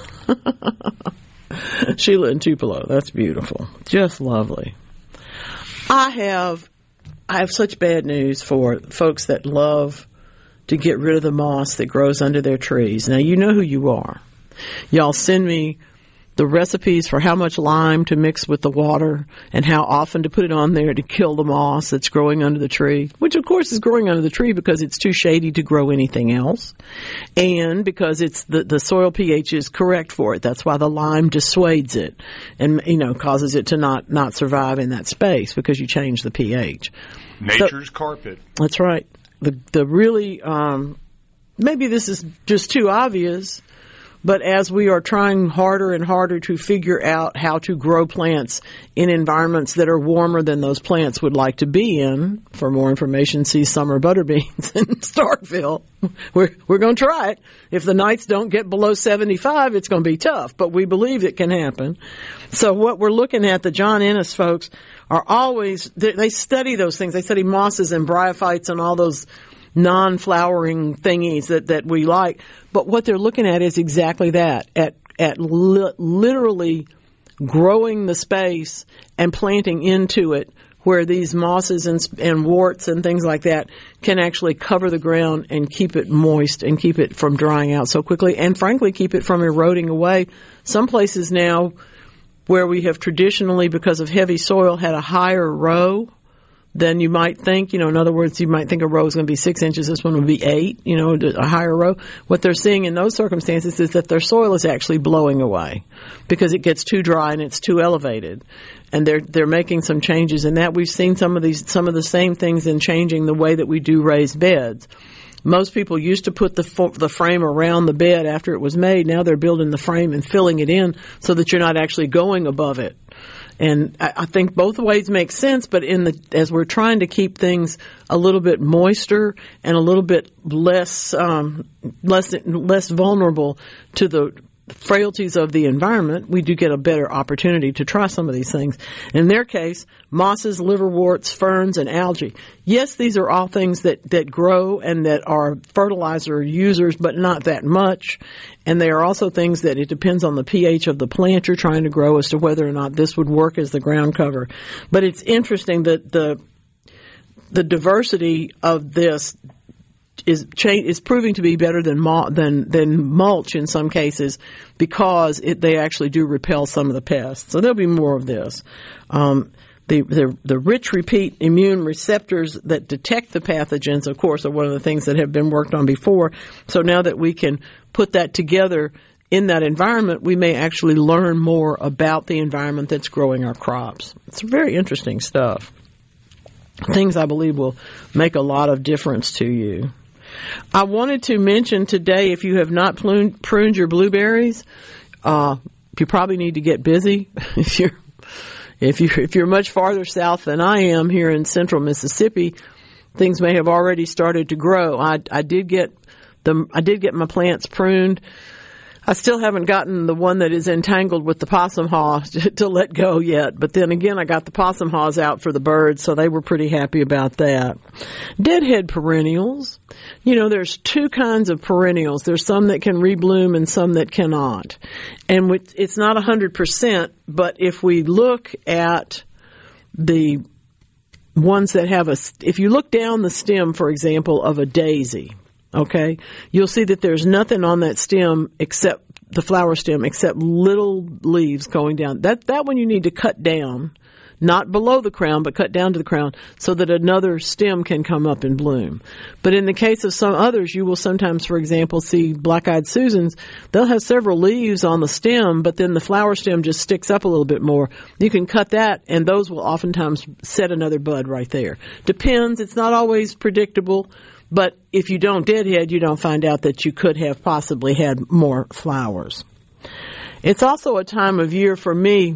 Sheila in Tupelo. That's beautiful. Just lovely. I have I have such bad news for folks that love to get rid of the moss that grows under their trees. Now, you know who you are. Y'all send me the recipes for how much lime to mix with the water and how often to put it on there to kill the moss that's growing under the tree, which of course is growing under the tree because it's too shady to grow anything else, and because it's the, the soil pH is correct for it. That's why the lime dissuades it and, you know, causes it to not, not survive in that space because you change the pH. Nature's so, carpet. That's right. The, the really, um, maybe this is just too obvious, but as we are trying harder and harder to figure out how to grow plants in environments that are warmer than those plants would like to be in, for more information, see Summer Butterbeans in Starkville. We're, we're going to try it. If the nights don't get below seventy-five, it's going to be tough, but we believe it can happen. So what we're looking at, the John Ennis folks are always, they, they study those things. They study mosses and bryophytes and all those non-flowering thingies that, that we like. But what they're looking at is exactly that, at at li- literally growing the space and planting into it where these mosses and, and warts and things like that can actually cover the ground and keep it moist and keep it from drying out so quickly and, frankly, keep it from eroding away. Some places now where we have traditionally, because of heavy soil, had a higher row then you might think, you know, in other words, you might think a row is going to be six inches. This one would be eight, you know, a higher row. What they're seeing in those circumstances is that their soil is actually blowing away because it gets too dry and it's too elevated. And they're, they're making some changes in that. We've seen some of these, some of the same things in changing the way that we do raised beds. Most people used to put the fo- the frame around the bed after it was made. Now they're building the frame and filling it in so that you're not actually going above it. And I, I think both ways make sense, but in the as we're trying to keep things a little bit moister and a little bit less um, less less vulnerable to the frailties of the environment, we do get a better opportunity to try some of these things. In their case, mosses, liverworts, ferns, and algae. Yes, these are all things that, that grow and that are fertilizer users, but not that much. And they are also things that it depends on the pH of the plant you're trying to grow as to whether or not this would work as the ground cover. But it's interesting that the the diversity of this is cha- is proving to be better than mul- than than mulch in some cases because it, they actually do repel some of the pests. So there'll be more of this. Um, the, the the rich repeat immune receptors that detect the pathogens, of course, are one of the things that have been worked on before. So now that we can put that together in that environment, we may actually learn more about the environment that's growing our crops. It's very interesting stuff. Things I believe will make a lot of difference to you. I wanted to mention today, if you have not pruned, pruned your blueberries, uh, you probably need to get busy. if you're if you if you're much farther south than I am here in central Mississippi, things may have already started to grow. I I did get the I did get my plants pruned. I still haven't gotten the one that is entangled with the possum haw to, to let go yet. But then again, I got the possum haws out for the birds, so they were pretty happy about that. Deadhead perennials. You know, there's two kinds of perennials. There's some that can rebloom and some that cannot. And it's not one hundred percent, but if we look at the ones that have a, if you look down the stem, for example, of a daisy, okay, you'll see that there's nothing on that stem except the flower stem, except little leaves going down. That that one you need to cut down, not below the crown, but cut down to the crown so that another stem can come up and bloom. But in the case of some others, you will sometimes, for example, see black-eyed Susans. They'll have several leaves on the stem, but then the flower stem just sticks up a little bit more. You can cut that, and those will oftentimes set another bud right there. Depends. It's not always predictable. But if you don't deadhead, you don't find out that you could have possibly had more flowers. It's also a time of year for me,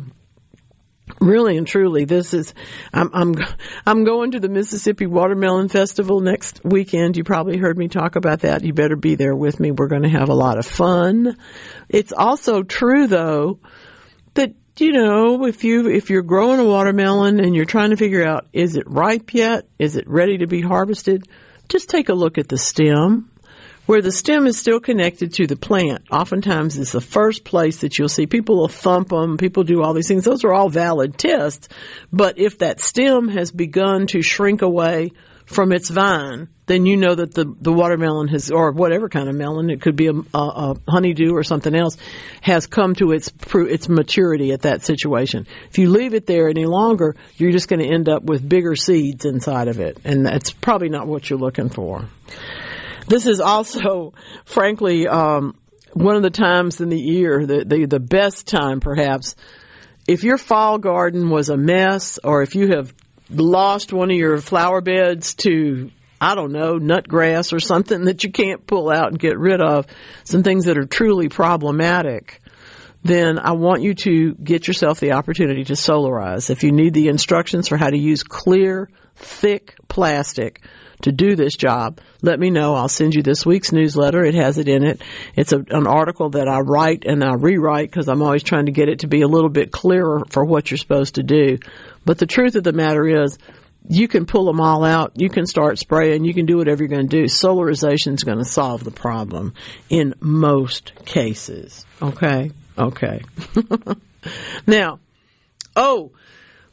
really and truly. This is, I'm, I'm, I'm going to the Mississippi Watermelon Festival next weekend. You probably heard me talk about that. You better be there with me. We're going to have a lot of fun. It's also true, though, that, you know, if you, if you're growing a watermelon and you're trying to figure out, is it ripe yet? Is it ready to be harvested? Just take a look at the stem. Where the stem is still connected to the plant, oftentimes it's the first place that you'll see. People will thump them. People do all these things. Those are all valid tests. But if that stem has begun to shrink away from its vine, then you know that the, the watermelon has, or whatever kind of melon, it could be a, a, a honeydew or something else, has come to its its maturity at that situation. If you leave it there any longer, you're just going to end up with bigger seeds inside of it, and that's probably not what you're looking for. This is also, frankly, um, one of the times in the year, the, the, the best time perhaps, if your fall garden was a mess, or if you have lost one of your flower beds to, I don't know, nut grass or something that you can't pull out and get rid of, some things that are truly problematic, then I want you to get yourself the opportunity to solarize. If you need the instructions for how to use clear, thick plastic to do this job, let me know. I'll send you this week's newsletter. It has it in it. It's a, an article that I write and I rewrite because I'm always trying to get it to be a little bit clearer for what you're supposed to do. But the truth of the matter is, you can pull them all out. You can start spraying. You can do whatever you're going to do. Solarization is going to solve the problem in most cases. Okay? Okay. Now, oh,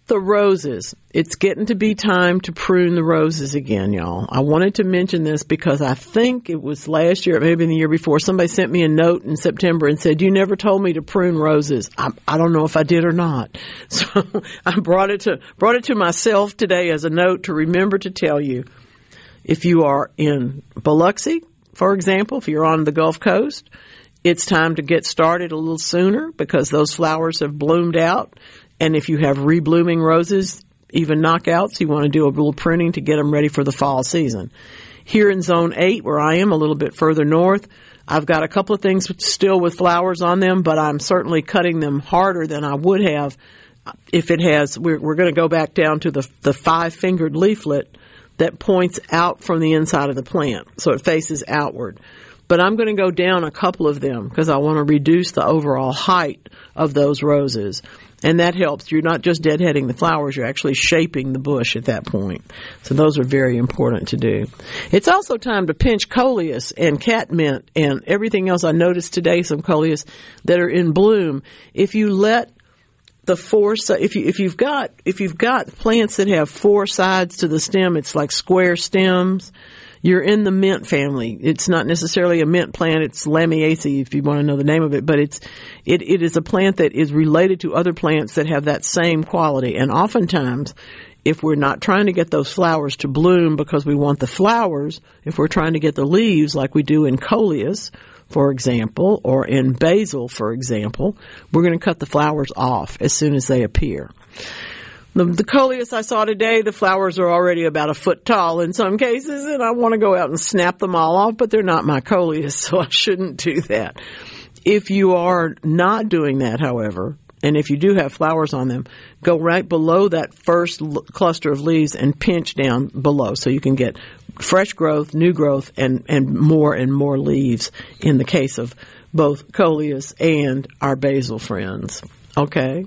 The roses. It's getting to be time to prune the roses again, y'all. I wanted to mention this because I think it was last year, maybe the year before, somebody sent me a note in September and said, you never told me to prune roses. I, I don't know if I did or not. So I brought it to, brought it to myself today as a note to remember to tell you. If you are in Biloxi, for example, if you're on the Gulf Coast, it's time to get started a little sooner because those flowers have bloomed out. And if you have reblooming roses, even knockouts, you want to do a little pruning to get them ready for the fall season. Here in Zone eight, where I am, a little bit further north, I've got a couple of things still with flowers on them, but I'm certainly cutting them harder than I would have if it has. We're, we're going to go back down to the, the five-fingered leaflet that points out from the inside of the plant, so it faces outward. But I'm going to go down a couple of them because I want to reduce the overall height of those roses. And that helps. You're not just deadheading the flowers, you're actually shaping the bush at that point. So those are very important to do. It's also time to pinch coleus and catmint and everything else. I noticed today some coleus that are in bloom. If you let the four, if you, if you've got, if you've got plants that have four sides to the stem, it's like square stems. You're in the mint family. It's not necessarily a mint plant. It's Lamiaceae, if you want to know the name of it. But it's it, it is a plant that is related to other plants that have that same quality. And oftentimes, if we're not trying to get those flowers to bloom because we want the flowers, if we're trying to get the leaves like we do in coleus, for example, or in basil, for example, we're going to cut the flowers off as soon as they appear. The, the coleus I saw today, the flowers are already about a foot tall in some cases, and I want to go out and snap them all off, but they're not my coleus, so I shouldn't do that. If you are not doing that, however, and if you do have flowers on them, go right below that first l- cluster of leaves and pinch down below so you can get fresh growth, new growth, and, and more and more leaves in the case of both coleus and our basil friends. Okay?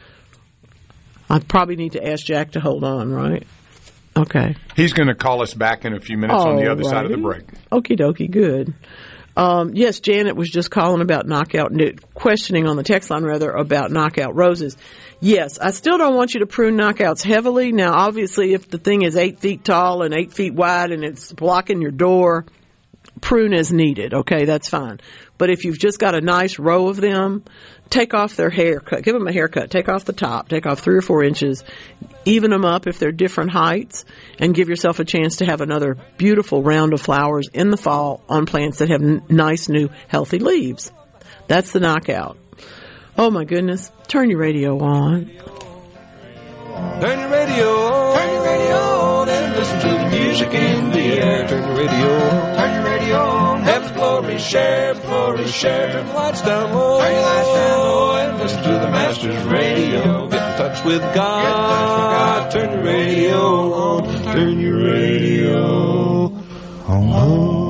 I probably need to ask Jack to hold on, right? Okay. He's going to call us back in a few minutes All on the other righty. side of the break. Okie dokie, good. Um, yes, Janet was just calling about knockout, questioning on the text line rather about knockout roses. Yes, I still don't want you to prune knockouts heavily. Now, obviously, if the thing is eight feet tall and eight feet wide and it's blocking your door, prune as needed. Okay, that's fine. But if you've just got a nice row of them, take off their haircut. Give them a haircut. Take off the top. Take off three or four inches. Even them up if they're different heights, and give yourself a chance to have another beautiful round of flowers in the fall on plants that have n- nice, new, healthy leaves. That's the knockout. Oh, my goodness. Turn your radio on. Turn your radio on. Turn your radio on and listen to the music in the air. Turn your radio on. Turn your radio on. Heaven's glory, share, glory, share. Turn the lights down low. Turn your lights down low and listen to the Master's radio. Get in touch with God. Turn your radio on. Turn your radio on.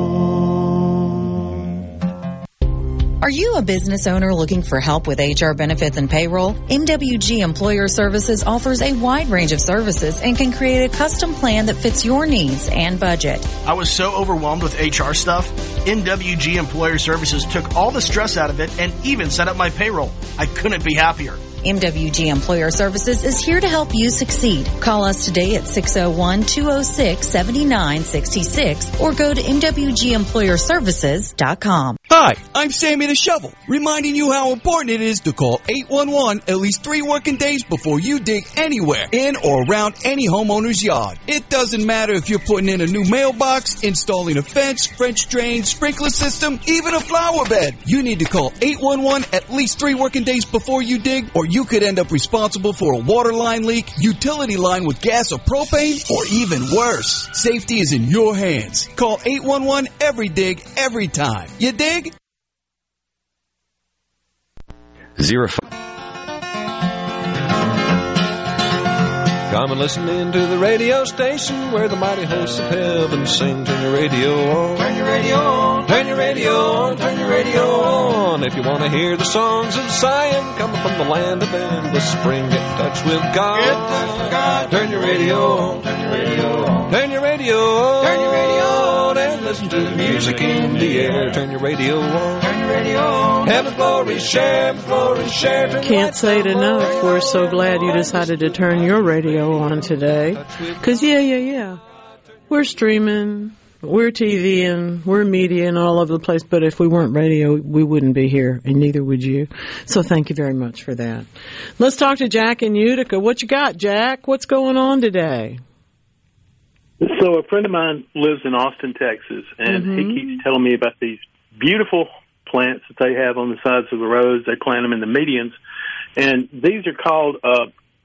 Are you a business owner looking for help with H R benefits and payroll? M W G Employer Services offers a wide range of services and can create a custom plan that fits your needs and budget. I was so overwhelmed with H R stuff. M W G Employer Services took all the stress out of it and even set up my payroll. I couldn't be happier. M W G Employer Services is here to help you succeed. Call us today at six oh one, two oh six, seven nine six six or go to M W G employer services dot com. Hi, I'm Sammy the Shovel, reminding you how important it is to call eight one one at least three working days before you dig anywhere in or around any homeowner's yard. It doesn't matter if you're putting in a new mailbox, installing a fence, French drain, sprinkler system, even a flower bed. You need to call eight one one at least three working days before you dig, or you could end up responsible for a water line leak, utility line with gas or propane, or even worse. Safety is in your hands. Call eight one one every dig, every time. You dig? Zero. Come and listen in to the radio station where the mighty hosts of heaven sing. Turn your radio on. Turn your radio on. Turn your radio on. Turn your radio on. If you want to hear the songs of Zion coming from the land of endless spring, get in touch with God. Get in touch with God. Turn your radio on. Turn your radio on. Turn your radio on. Turn your radio on and listen to the music in the air. Turn your radio on. Turn your radio on. Heaven's glory, share, glory, share. Can't say it enough. We're so glad you decided to turn your radio on today. Because, yeah, yeah, yeah. We're streaming, we're TVing, we're media and all over the place. But if we weren't radio, we wouldn't be here, and neither would you. So thank you very much for that. Let's talk to Jack in Utica. What you got, Jack? What's going on today? So a friend of mine lives in Austin, Texas, and Mm-hmm. he keeps telling me about these beautiful plants that they have on the sides of the roads. They plant them in the medians, and these are called uh,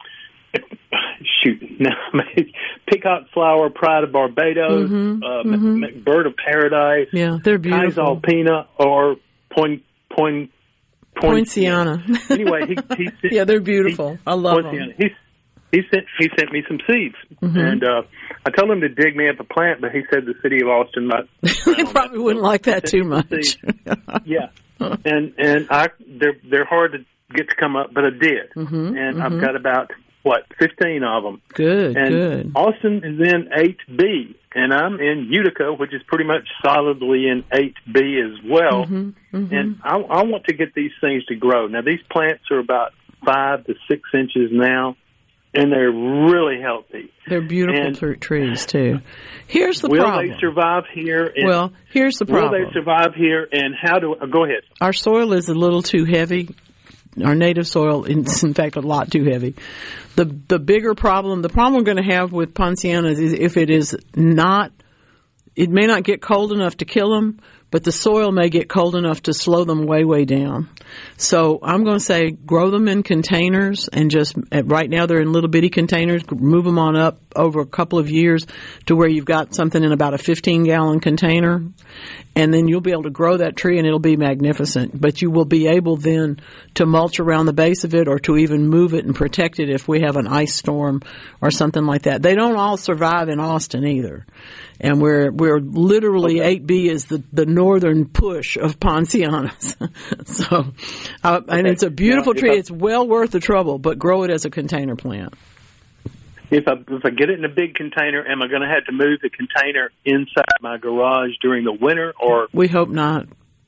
shoot, no, peacock flower, pride of Barbados, Mm-hmm. uh, Mm-hmm. m- bird of paradise, Yeah, they're beautiful. Kaisalpina, or point point Poinciana. Anyway, he, he sent, yeah, they're beautiful. he, I love Poinciana. them. He he sent he sent me some seeds, Mm-hmm. and uh, I told him to dig me up a plant, but he said the city of Austin might. They probably wouldn't like that too much. Yeah, and and I they're they're hard to get to come up, but I did, Mm-hmm, and mm-hmm. I've got about what fifteen of them. Good, and good. Austin is in eight B, and I'm in Utica, which is pretty much solidly in eight B as well. Mm-hmm, mm-hmm. And I, I want to get these things to grow. Now, these plants are about five to six inches now, and they're really healthy. They're beautiful And tr- trees, too. Here's the will problem. they survive here? And Well, here's the problem. Will they survive here, and how do uh, go ahead? Our soil is a little too heavy. Our native soil is, in fact, a lot too heavy. The the bigger problem, the problem we're going to have with Poincianas is if it is not, it may not get cold enough to kill them, but the soil may get cold enough to slow them way, way down. So I'm going to say grow them in containers and just, right now they're in little bitty containers, move them on up over a couple of years to where you've got something in about a fifteen gallon container, and then you'll be able to grow that tree and it'll be magnificent. But you will be able then to mulch around the base of it or to even move it and protect it if we have an ice storm or something like that. They don't all survive in Austin either. And we're we're literally eight B is the, the northern push of Poincianas. so, uh, and it's a beautiful Now, if tree. I- It's well worth the trouble, but grow it as a container plant. If I if I get it in a big container, am I going to have to move the container inside my garage during the winter, or We hope not.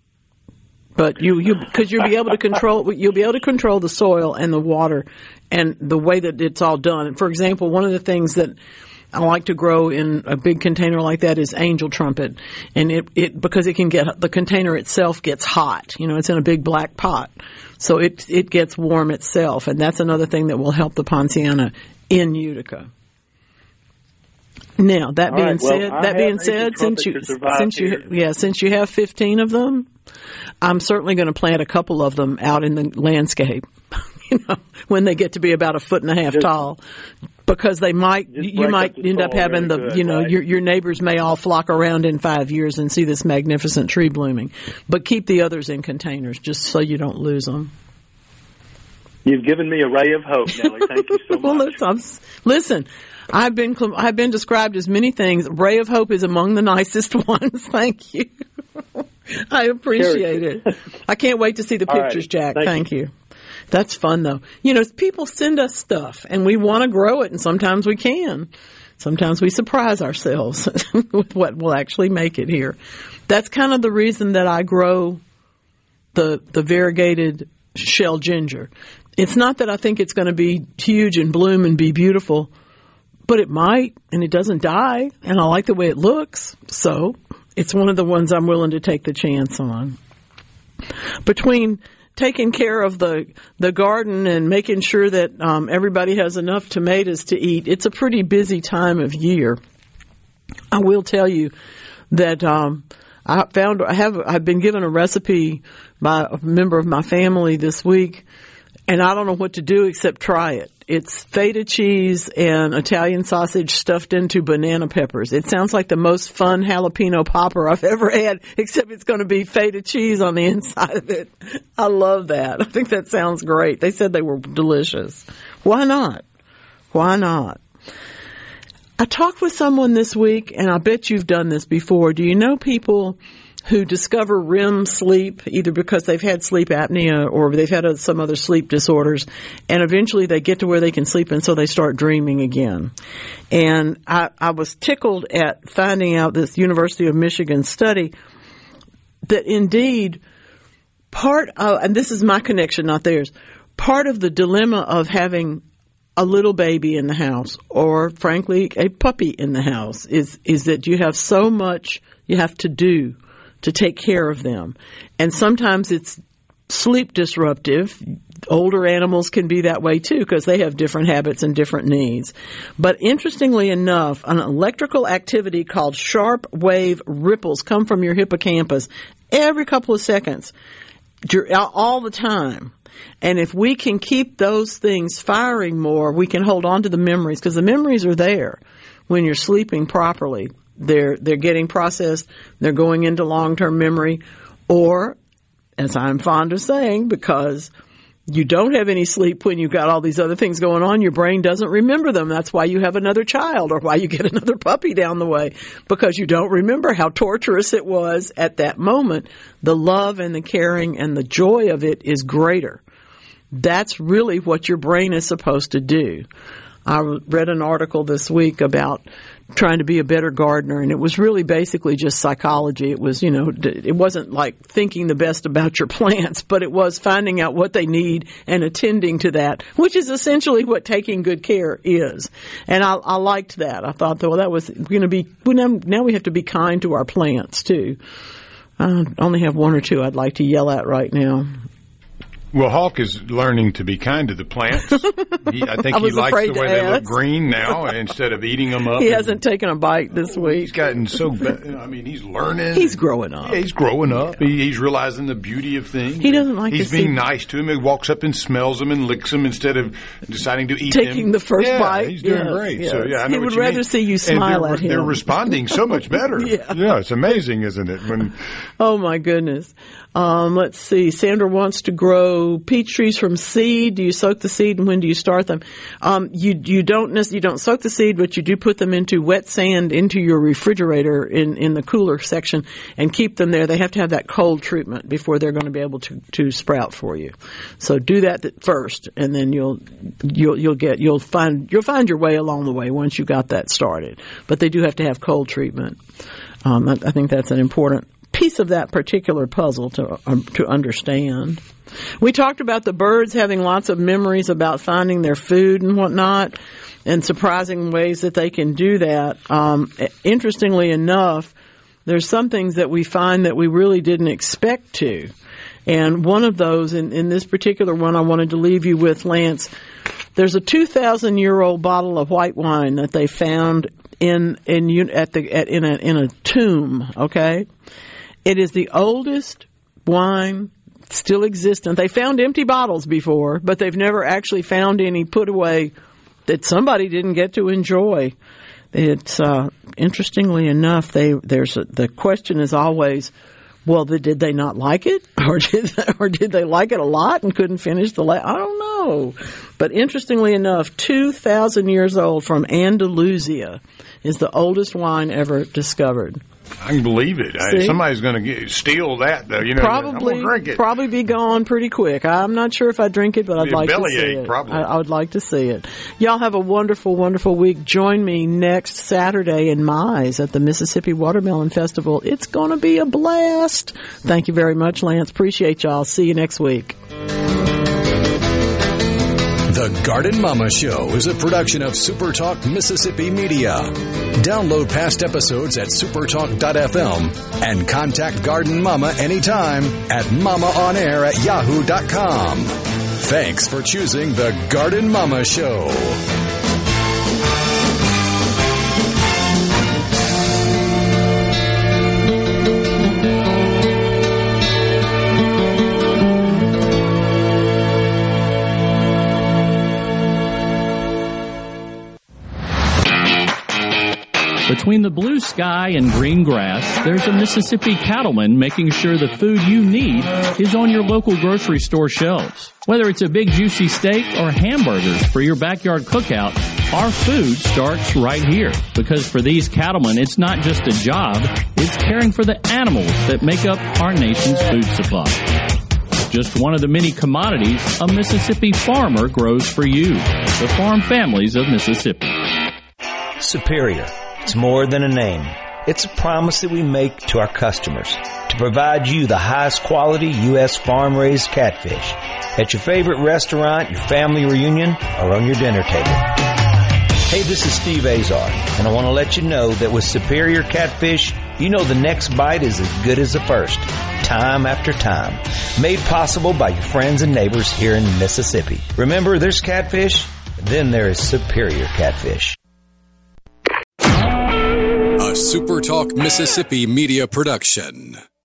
But you, you, because you'll be able to control, you'll be able to control the soil and the water and the way that it's all done. For example, one of the things that I like to grow in a big container like that is angel trumpet, and it, it because it can get the container itself gets hot. You know, it's in a big black pot, so it it gets warm itself, and that's another thing that will help the Poinciana in Utica. Now that All being right, well, said, I that have being angel said, since trumpet you to survive since you here. yeah since you have fifteen of them, I'm certainly going to plant a couple of them out in the landscape. You know, when they get to be about a foot and a half Just- tall, because they might you break might up the end up soil having really the good, you know right? your your neighbors may all flock around in five years and see this magnificent tree blooming, but keep the others in containers just so you don't lose them. You've given me a ray of hope, Nellie. Thank you so much. Well, listen, I'm, listen, I've been I've been described as many things. Ray of hope is among the nicest ones. Thank you. I appreciate it. I can't wait to see the All pictures, righty. Jack. Thank Thank you. That's fun, though. You know, people send us stuff, and we want to grow it, and sometimes we can. Sometimes we surprise ourselves with what will actually make it here. That's kind of the reason that I grow the the variegated shell ginger. It's not that I think it's going to be huge and bloom and be beautiful, but it might, and it doesn't die, and I like the way it looks. So it's one of the ones I'm willing to take the chance on. Between taking care of the the garden and making sure that um, everybody has enough tomatoes to eat, it's a pretty busy time of year. I will tell you that um, I found I have I've been given a recipe by a member of my family this week, and I don't know what to do except try it. It's feta cheese and Italian sausage stuffed into banana peppers. It sounds like the most fun jalapeno popper I've ever had, except it's going to be feta cheese on the inside of it. I love that. I think that sounds great. They said they were delicious. Why not? Why not? I talked with someone this week, and I bet you've done this before. Do you know people who discover R E M sleep either because they've had sleep apnea or they've had a, some other sleep disorders, and eventually they get to where they can sleep, and so they start dreaming again. And I, I was tickled at finding out this University of Michigan study that indeed part of, and this is my connection, not theirs, part of the dilemma of having a little baby in the house or, frankly, a puppy in the house is, is that you have so much you have to do to take care of them. And sometimes it's sleep disruptive. Older animals can be that way too because they have different habits and different needs. But interestingly enough, an electrical activity called sharp wave ripples come from your hippocampus every couple of seconds, all the time. And if we can keep those things firing more, we can hold on to the memories because the memories are there when you're sleeping properly. They're they're getting processed. They're going into long-term memory. Or, as I'm fond of saying, because you don't have any sleep when you've got all these other things going on, your brain doesn't remember them. That's why you have another child or why you get another puppy down the way, because you don't remember how torturous it was at that moment. The love and the caring and the joy of it is greater. That's really what your brain is supposed to do. I read an article this week about trying to be a better gardener, and it was really basically just psychology. It was, you know, it wasn't like thinking the best about your plants, but it was finding out what they need and attending to that, which is essentially what taking good care is. And I, I liked that. I thought, well, that was going to be, well, now, now we have to be kind to our plants, too. I only have one or two I'd like to yell at right now. Well, Hawk is learning to be kind to the plants. He, I think I he likes the way they ask. look green now instead of eating them up. He hasn't taken a bite this week. He's gotten so bad. I mean, he's learning. He's growing up. Yeah, he's growing up. He, he's realizing the beauty of things. He doesn't like He's to being see nice to him. He walks up and smells them and licks them instead of deciding to eat them. Taking the first yeah, bite. he's doing yes, great. Yes. So, yeah, I know he what would you rather mean. see you And smile they're, at him. They're responding so much better. yeah. yeah, it's amazing, isn't it? When Oh, my goodness. Um, let's see. Sandra wants to grow peach trees from seed. Do you soak the seed, and when do you start them? Um, you you don't necessarily, you don't soak the seed, but you do put them into wet sand into your refrigerator in, in the cooler section and keep them there. They have to have that cold treatment before they're going to be able to, to sprout for you. So do that first, and then you'll you'll you'll get you'll find you'll find your way along the way once you got that started. But they do have to have cold treatment. Um, I, I think that's an important piece of that particular puzzle to um, to understand. We talked about the birds having lots of memories about finding their food and whatnot, and surprising ways that they can do that. Um, interestingly enough, there's some things that we find that we really didn't expect to. And one of those, in, in this particular one I wanted to leave you with, Lance, there's a two thousand year old bottle of white wine that they found in in at the at, in a in a tomb. Okay. It is the oldest wine still existent. They found empty bottles before, but they've never actually found any put away that somebody didn't get to enjoy. It's uh, interestingly enough, they there's a, the question is always, well, did they not like it, or did they, or did they like it a lot and couldn't finish the last? I don't know. But interestingly enough, two thousand years old from Andalusia is the oldest wine ever discovered. I can believe it. I, somebody's going to steal that, though. You know, probably, I'm gonna drink it. Probably be gone pretty quick. I'm not sure if I drink it, but I'd like to see bellyache, it. Probably. I, I would like to see it. Y'all have a wonderful, wonderful week. Join me next Saturday in Mize at the Mississippi Watermelon Festival. It's going to be a blast. Thank you very much, Lance. Appreciate y'all. See you next week. The Garden Mama Show is a production of SuperTalk Mississippi Media. Download past episodes at supertalk dot f m and contact Garden Mama anytime at mamaonair at yahoo dot com. Thanks for choosing The Garden Mama Show. Between the blue sky and green grass, there's a Mississippi cattleman making sure the food you need is on your local grocery store shelves. Whether it's a big juicy steak or hamburgers for your backyard cookout, our food starts right here. Because for these cattlemen, it's not just a job, it's caring for the animals that make up our nation's food supply. Just one of the many commodities a Mississippi farmer grows for you, the farm families of Mississippi. Superior. It's more than a name. It's a promise that we make to our customers to provide you the highest quality U S farm-raised catfish at your favorite restaurant, your family reunion, or on your dinner table. Hey, this is Steve Azar, and I want to let you know that with Superior Catfish, you know the next bite is as good as the first, time after time. Made possible by your friends and neighbors here in Mississippi. Remember, there's catfish, then there is Superior Catfish. A SuperTalk Mississippi media production.